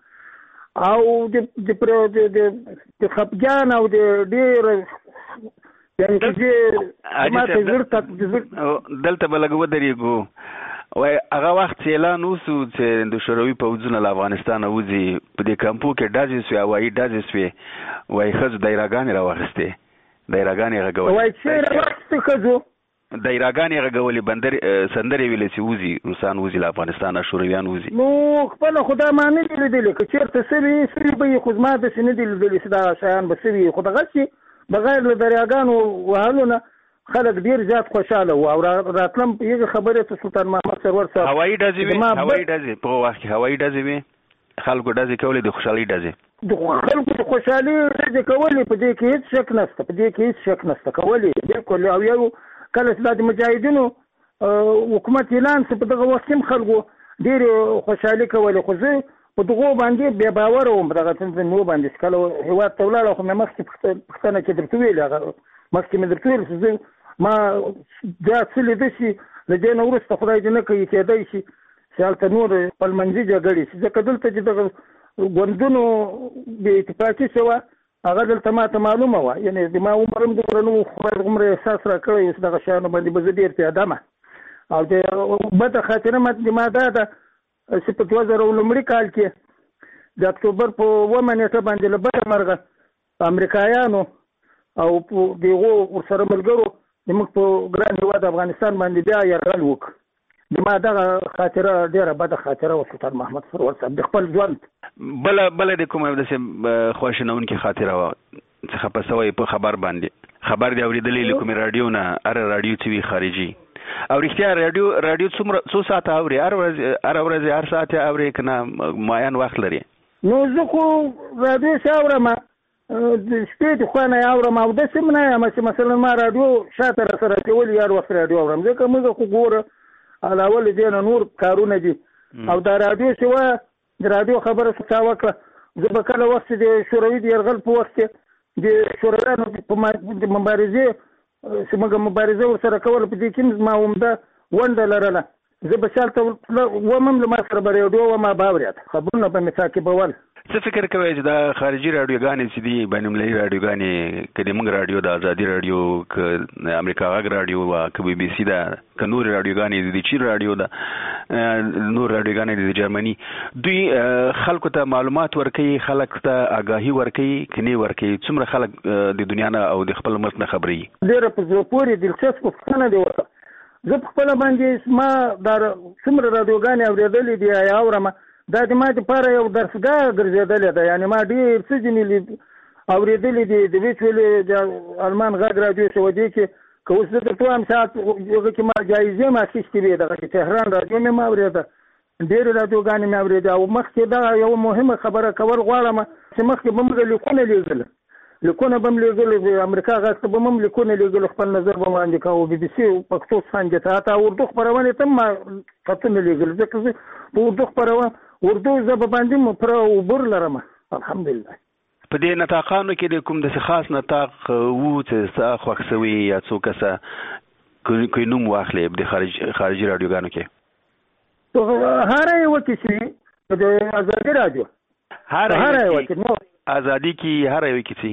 او د خفګان او د ډېر دلته به لږ ودرېږو وای هغه وخت چې اعلان وسو چې د شوروي پوځونه له افغانستانه وځي په دې کمپو کې ډزې سوې هوایي ډزې سوې وای ښځو دایراګانې راواخیستې دایراګانې غږولې وای چې راواخیستې ښځو دایراګانې غږولې بندرې سندرې ویلې چې وځي روسان وځي له افغانستانه شورویان وځي نو خپله خو دا ما نه دي لیدلې که چېرته سوي سوي به یې خو زما داسې نه دي لیدلې چې دغه شیان به سوي خو دغسې بغیر له دریاګانو وهلو نه خلک ډېر زیات خوشحاله وو او راتلم هغې خبرې ته سلطان محمد سرور صاحب هوایي ډزې وې هوایي ډزې په وخت کې هوایي ډزې وې خلکو ډزې کولې د خوشحالۍ ډزې د خلکو د خوشحالۍ ډزې کولې په دې کې هېڅ شک نشته په دې کې هېڅ شک نشته کولې بالکل او یو کله چې دا د مجاهدینو حکومت اعلان شو په دغه وخت کې خلکو ډېرې خوشحالي کولې خو زه په دغو باندې بې باوره وم دغه تنظیمونو باندې کله هېواد ته ولاړه خو مې مخکې پوښتنه کې درته ویلې هغه مخکې مې درته ویل چې زه ما دا څه لیده شي له دې نه وروسته خدای دې نه کوي کېدی شي چې هلته نور خپلمنځي جګړې شي ځکه دلته چې دغه ګوندونو بې اتفاقي شوه هغه دلته ما ته معلومه وه یعنې د ما عمر هم دومره نه و خدای دومره احساس را کړی چې دغه شیانو باندې به زه ډېر پیاده م او د بده خاطره د ما دا ده چې په دوه زره لومړي کال کې د اکتوبر په اوومه نېټه باندې له بده مرغه امریکایانو او د هغو ورسره ملګرو زموږ په ګران هېواد افغانستان باندې بیا یرغل وکړ د ما دغه خاطره ډېره بده خاطره وه سلطان محمد سرور صاحب د خپل ژوند بله بله د کومه داسې خواشینونکې خاطره وه چې خفه سوی په خبر باندې خبر دی اورېدلی له کومې راډیو نه هره راډیو چې وي خارجي او رښتیا راډیو راډیو څومره څو ساعته اوري هر ورځ هر ورځ هر ساعت یې اوري که نه معین وخت لري نو زه خو راډیو چې اورم د شپې د خوا نه یې اورم او داسې هم نه یم چې مثلا ما راډیو شاته راسره اچولي هر وخت راډیو اورم ځکه موږ خو ګوره علاوه له دې نه نور کارونه دي او دا راډیو چې وه د راډیو خبره څه چا وکړه زه به کله وخت د شوروي د یرغل په وخت کې د شورویانو په مبارزې چې موږ مبارزه ورسره کوله په دې کې ما عمده ونډه لرله زه به شالته وم هم له ما سره به ریډیو وم ما به اورېد خبرونه به مې تعقیبول څه فکر کوئ چې دا خارجي راډیوګانې چې دي بین المللي راډیوګانې که د موږ راډیو د ازادي راډیو که د امریکا غږ راډیو وه که بي بي سي ده که نورې راډیوګانې د چین راډیو ده نور راډیوګانې د جرمني دوی خلکو ته معلومات ورکوي خلک ته آګاهي ورکوي که نه ورکوي څومره خلک د دنیا نه او د خپل ملک نه خبرېږي ډېره په زړه پورې دلچسپه پوښتنه دې وکړه زه په خپله باندې ما دا څومره راډیوګانې اورېدلې دي یا اورم دا د ما دپاره یو درسګاه ګرځېدلې ده یعنې ما ډېر څه ځینې اورېدلي دي د ویچ ویلې د المان غږ راډیو چې و دې کې که اوس زه درته وایم ساعت هغه کې ما جایزې هم اخیستې وې دغه چې تهران راډیو مې م اورېده ډېرې راډیوګانې مې اورېدې او مخکې دغه یوه مهمه خبره کول غواړم چې مخکې به موږ لیکونه لیږله لیکونه به هم لیږلې امریکا غږ ته به هم لیکونه لیږلو خپل نظر به وړاندې کوو بي بي سي پښتو څانګې ته حتی اردو خپرونې ته هم ما خطونه لیږل ځکه زه په اردو خپرونه اردو ژبه باندې م پوره عبور لرم الحمدلله په دې نطاقانو کې د کوم داسې خاص نطاق و چې ستا خوښ سوي یا څو کسه کوئی نوم واخلې د خارجي راډیوګانو کې هره یوه کې چې د ازادي راډیو هره یوه کې نو ازادي کې هر یو کیسه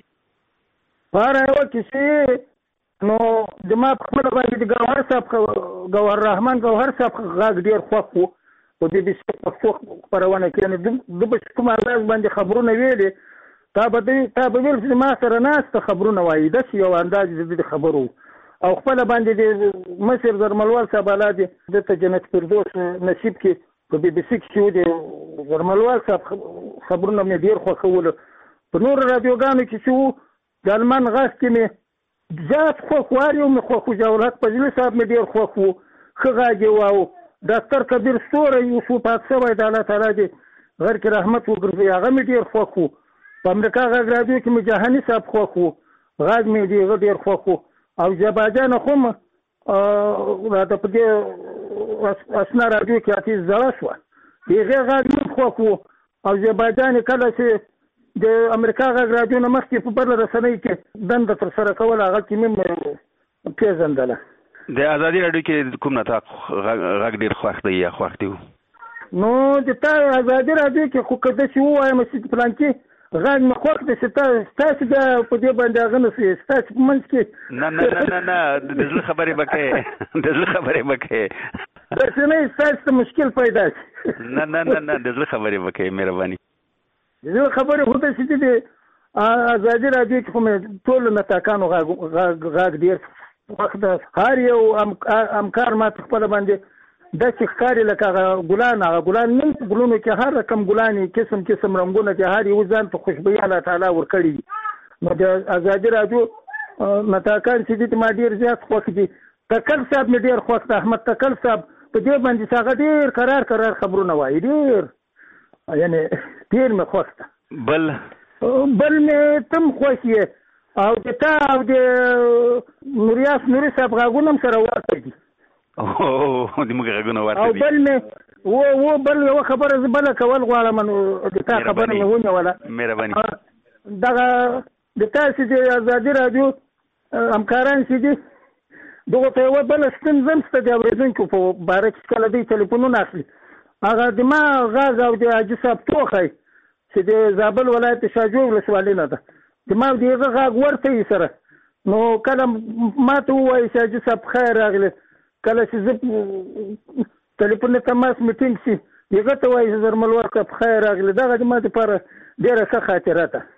هر یو کیسه نو د ما په خپل باندې د ګوهر صاحب ګوهر رحمان ګوهر صاحب غاګ ډیر خوښ وو په دې د پښتو خبرونه کې نه د د کوم انداز باندې خبرونه ویلې تا به تا به ویل چې ما سره ناست خبرونه وایي د یو انداز د خبرو او خپل باندې د مصر زرملوال صاحب الاده د جنت فردوس نصیب کې په بي بي سي کې د زرملوال صاحب خبرونه مې ډیر خوښول په نور رادیوګانو کې چې د المان غاښ کې مې زیات خوښ واري او مې خوښ جوړک پجلی صاحب مې ډیر خوښ وو ښه غاږې واو ډاکټر کبیر ستوری یوسف پاک شوی د الله تعالی دې غر کې رحمت وګرځي هغه مې ډیر خوښ وو په امریکا غږ رادیو کې مې جهاني صاحب خوښ وو غاږ مې ډیر ډیر خوښ وو او جباجان خو م راته په دې اسنا رادیو کې اتیز زړه شوه هغې غاږ مې خوښ وو او جباجان کله چې د امریکا غږ رادیو نه مخکې په بله رسنۍ کې دنده ترسره کوله هغه کې مې پېژندله د ازادي راډیو کې کوم نطاق غږ ډېر خوښ دی یا خوښ دی نو د تا ازادي راډیو کې خو که داسې ووایم چې فلانکي غږ مې خوښ دی چې ستاسې د په دې باندې هغه نه شي ستاسې په منځ کې نه نه نه نه نه د زړه خبرې به کوې د زړه خبرې به کوې داسې نه ستاسې ته مشکل پیدا شي نه نه نه نه د زړه خبرې به کوې مهرباني زه خبرې خو داسې چې د ازادي راډیو کې خو مې ټولو نطاقانو غږ ډېر خوښ ده هر یو همکار ما په خپله باندې داسې ښکاري لکه هغه ګلان هغه ګلان نه په ګلونو کې هر رقم ګلان قسم قسم رنګونه چې هر یو ځان ته خوشبويي الله تعالی ورکړي دي نو د ازادي راډیو نطاقان چې دي ما ډېر زیات خوښ دي تکل صاحب مې ډېر خوښ ده احمد تکل صاحب په دې باندې چې هغه ډېر قرار قرار خبرونه وایي ډېر یعنی ډېر مې خوښ ده بل بل مې تم خوښ یې او د تا او د نوریاس نوري صاحب غاګونه هم سره ورته دي او د موږ غاګونه ورته دي او بل مې و و بل یوه خبره زه بله کول غواړم نو د تا خبره مې ونیوله مهرباني دغه د تاسې د ازادي راډیو همکاران چې دي دغو ته یوه بله ستونزه هم شته د اورېدونکو په باره کې کله دوی تلیفونونه اخلي هغه د ما غاز او د حاجي صاحب ټوخی چې د زابل ولایت د شاجوی ولسوالۍ نه ده د ما د هغه غاږ ورته یې سره نو کله ما ته ووایي چې حاجي صاحب خیر راغلی کله چې زه تلیفون نه تماس میټینګ شي هغه ته وایي چې زرملوال صاحب خیر راغلی دغه د ما دپاره ډېره ښه خاطره ده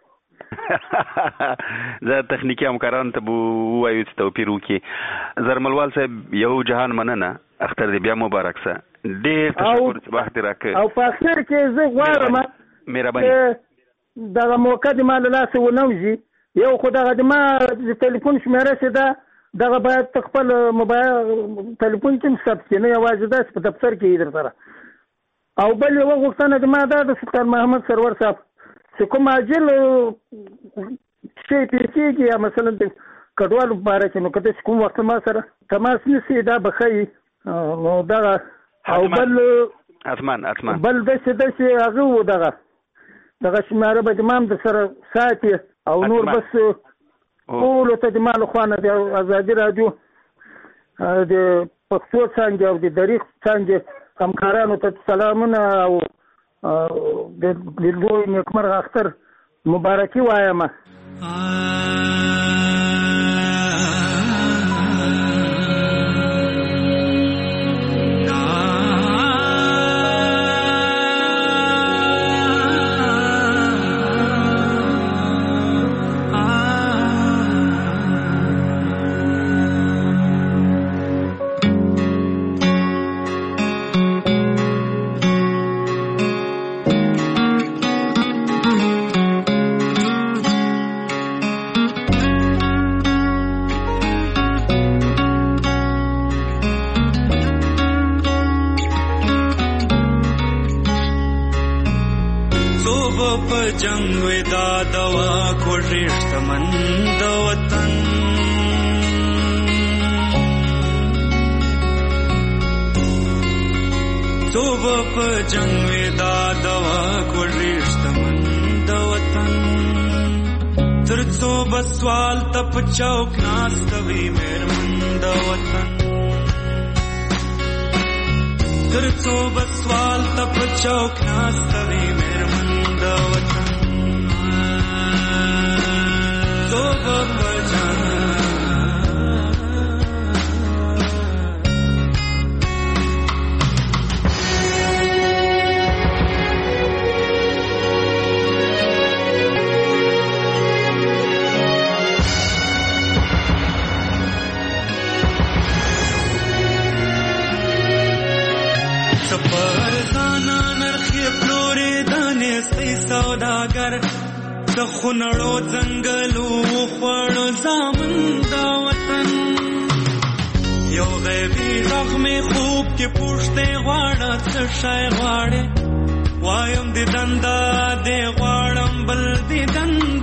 زه تخنیکي همکارانو ته به ووایو چې توپیر وکړي زرملوال صاحب یو جهان مننه اختر دې بیا مبارک سه ډېر تشکر چې وخت دې راکړ او په اخر کې زه غواړم مهرباني دغه موقع د ما له لاسه ونوځي یو خو دغه د ما د تلیفون شمېره چې ده دغه باید ته خپل موبایل تلیفون کې هم ثبت کړي نه یوازې داسې په دفتر کې یې در سره او بل یوه غوښتنه د ما دا د سلطان محمد سرور صاحب چې کوم عاجل شی پېښ کېږي یا مثلا د کډوالو په باره کې نو که داسې کوم وخت ما سره تماس نیسي دا به ښه نو دغه او بل اسمان اسمان بل داسې داسې هغه و دغه دغه شماره به د ما هم د سره ساتي او نور بس ټولو ته د ما له خوا نه د ازادي راډیو د پښتو څانګې او د دریغ څانګې همکارانو ته سلامونه او د لوی نیکمرغه اختر مبارکي وایم جنگ ودا دوا کو رشتمن د وطن صوب په جنگ ودا دوا کو رشتمن د وطن تر څو بسوال تپ چوک ناس کوي مېرمن د وطن تر څو بسوال تپ چوک ناس کوي مېرمن د وطن د خونړو ځنګلو خوړو زامن دا وطن یو غیبي زخمي خوب کې پوښتې غواړه څه شی غواړې وایم دې دنده دې غواړم بل دې دنده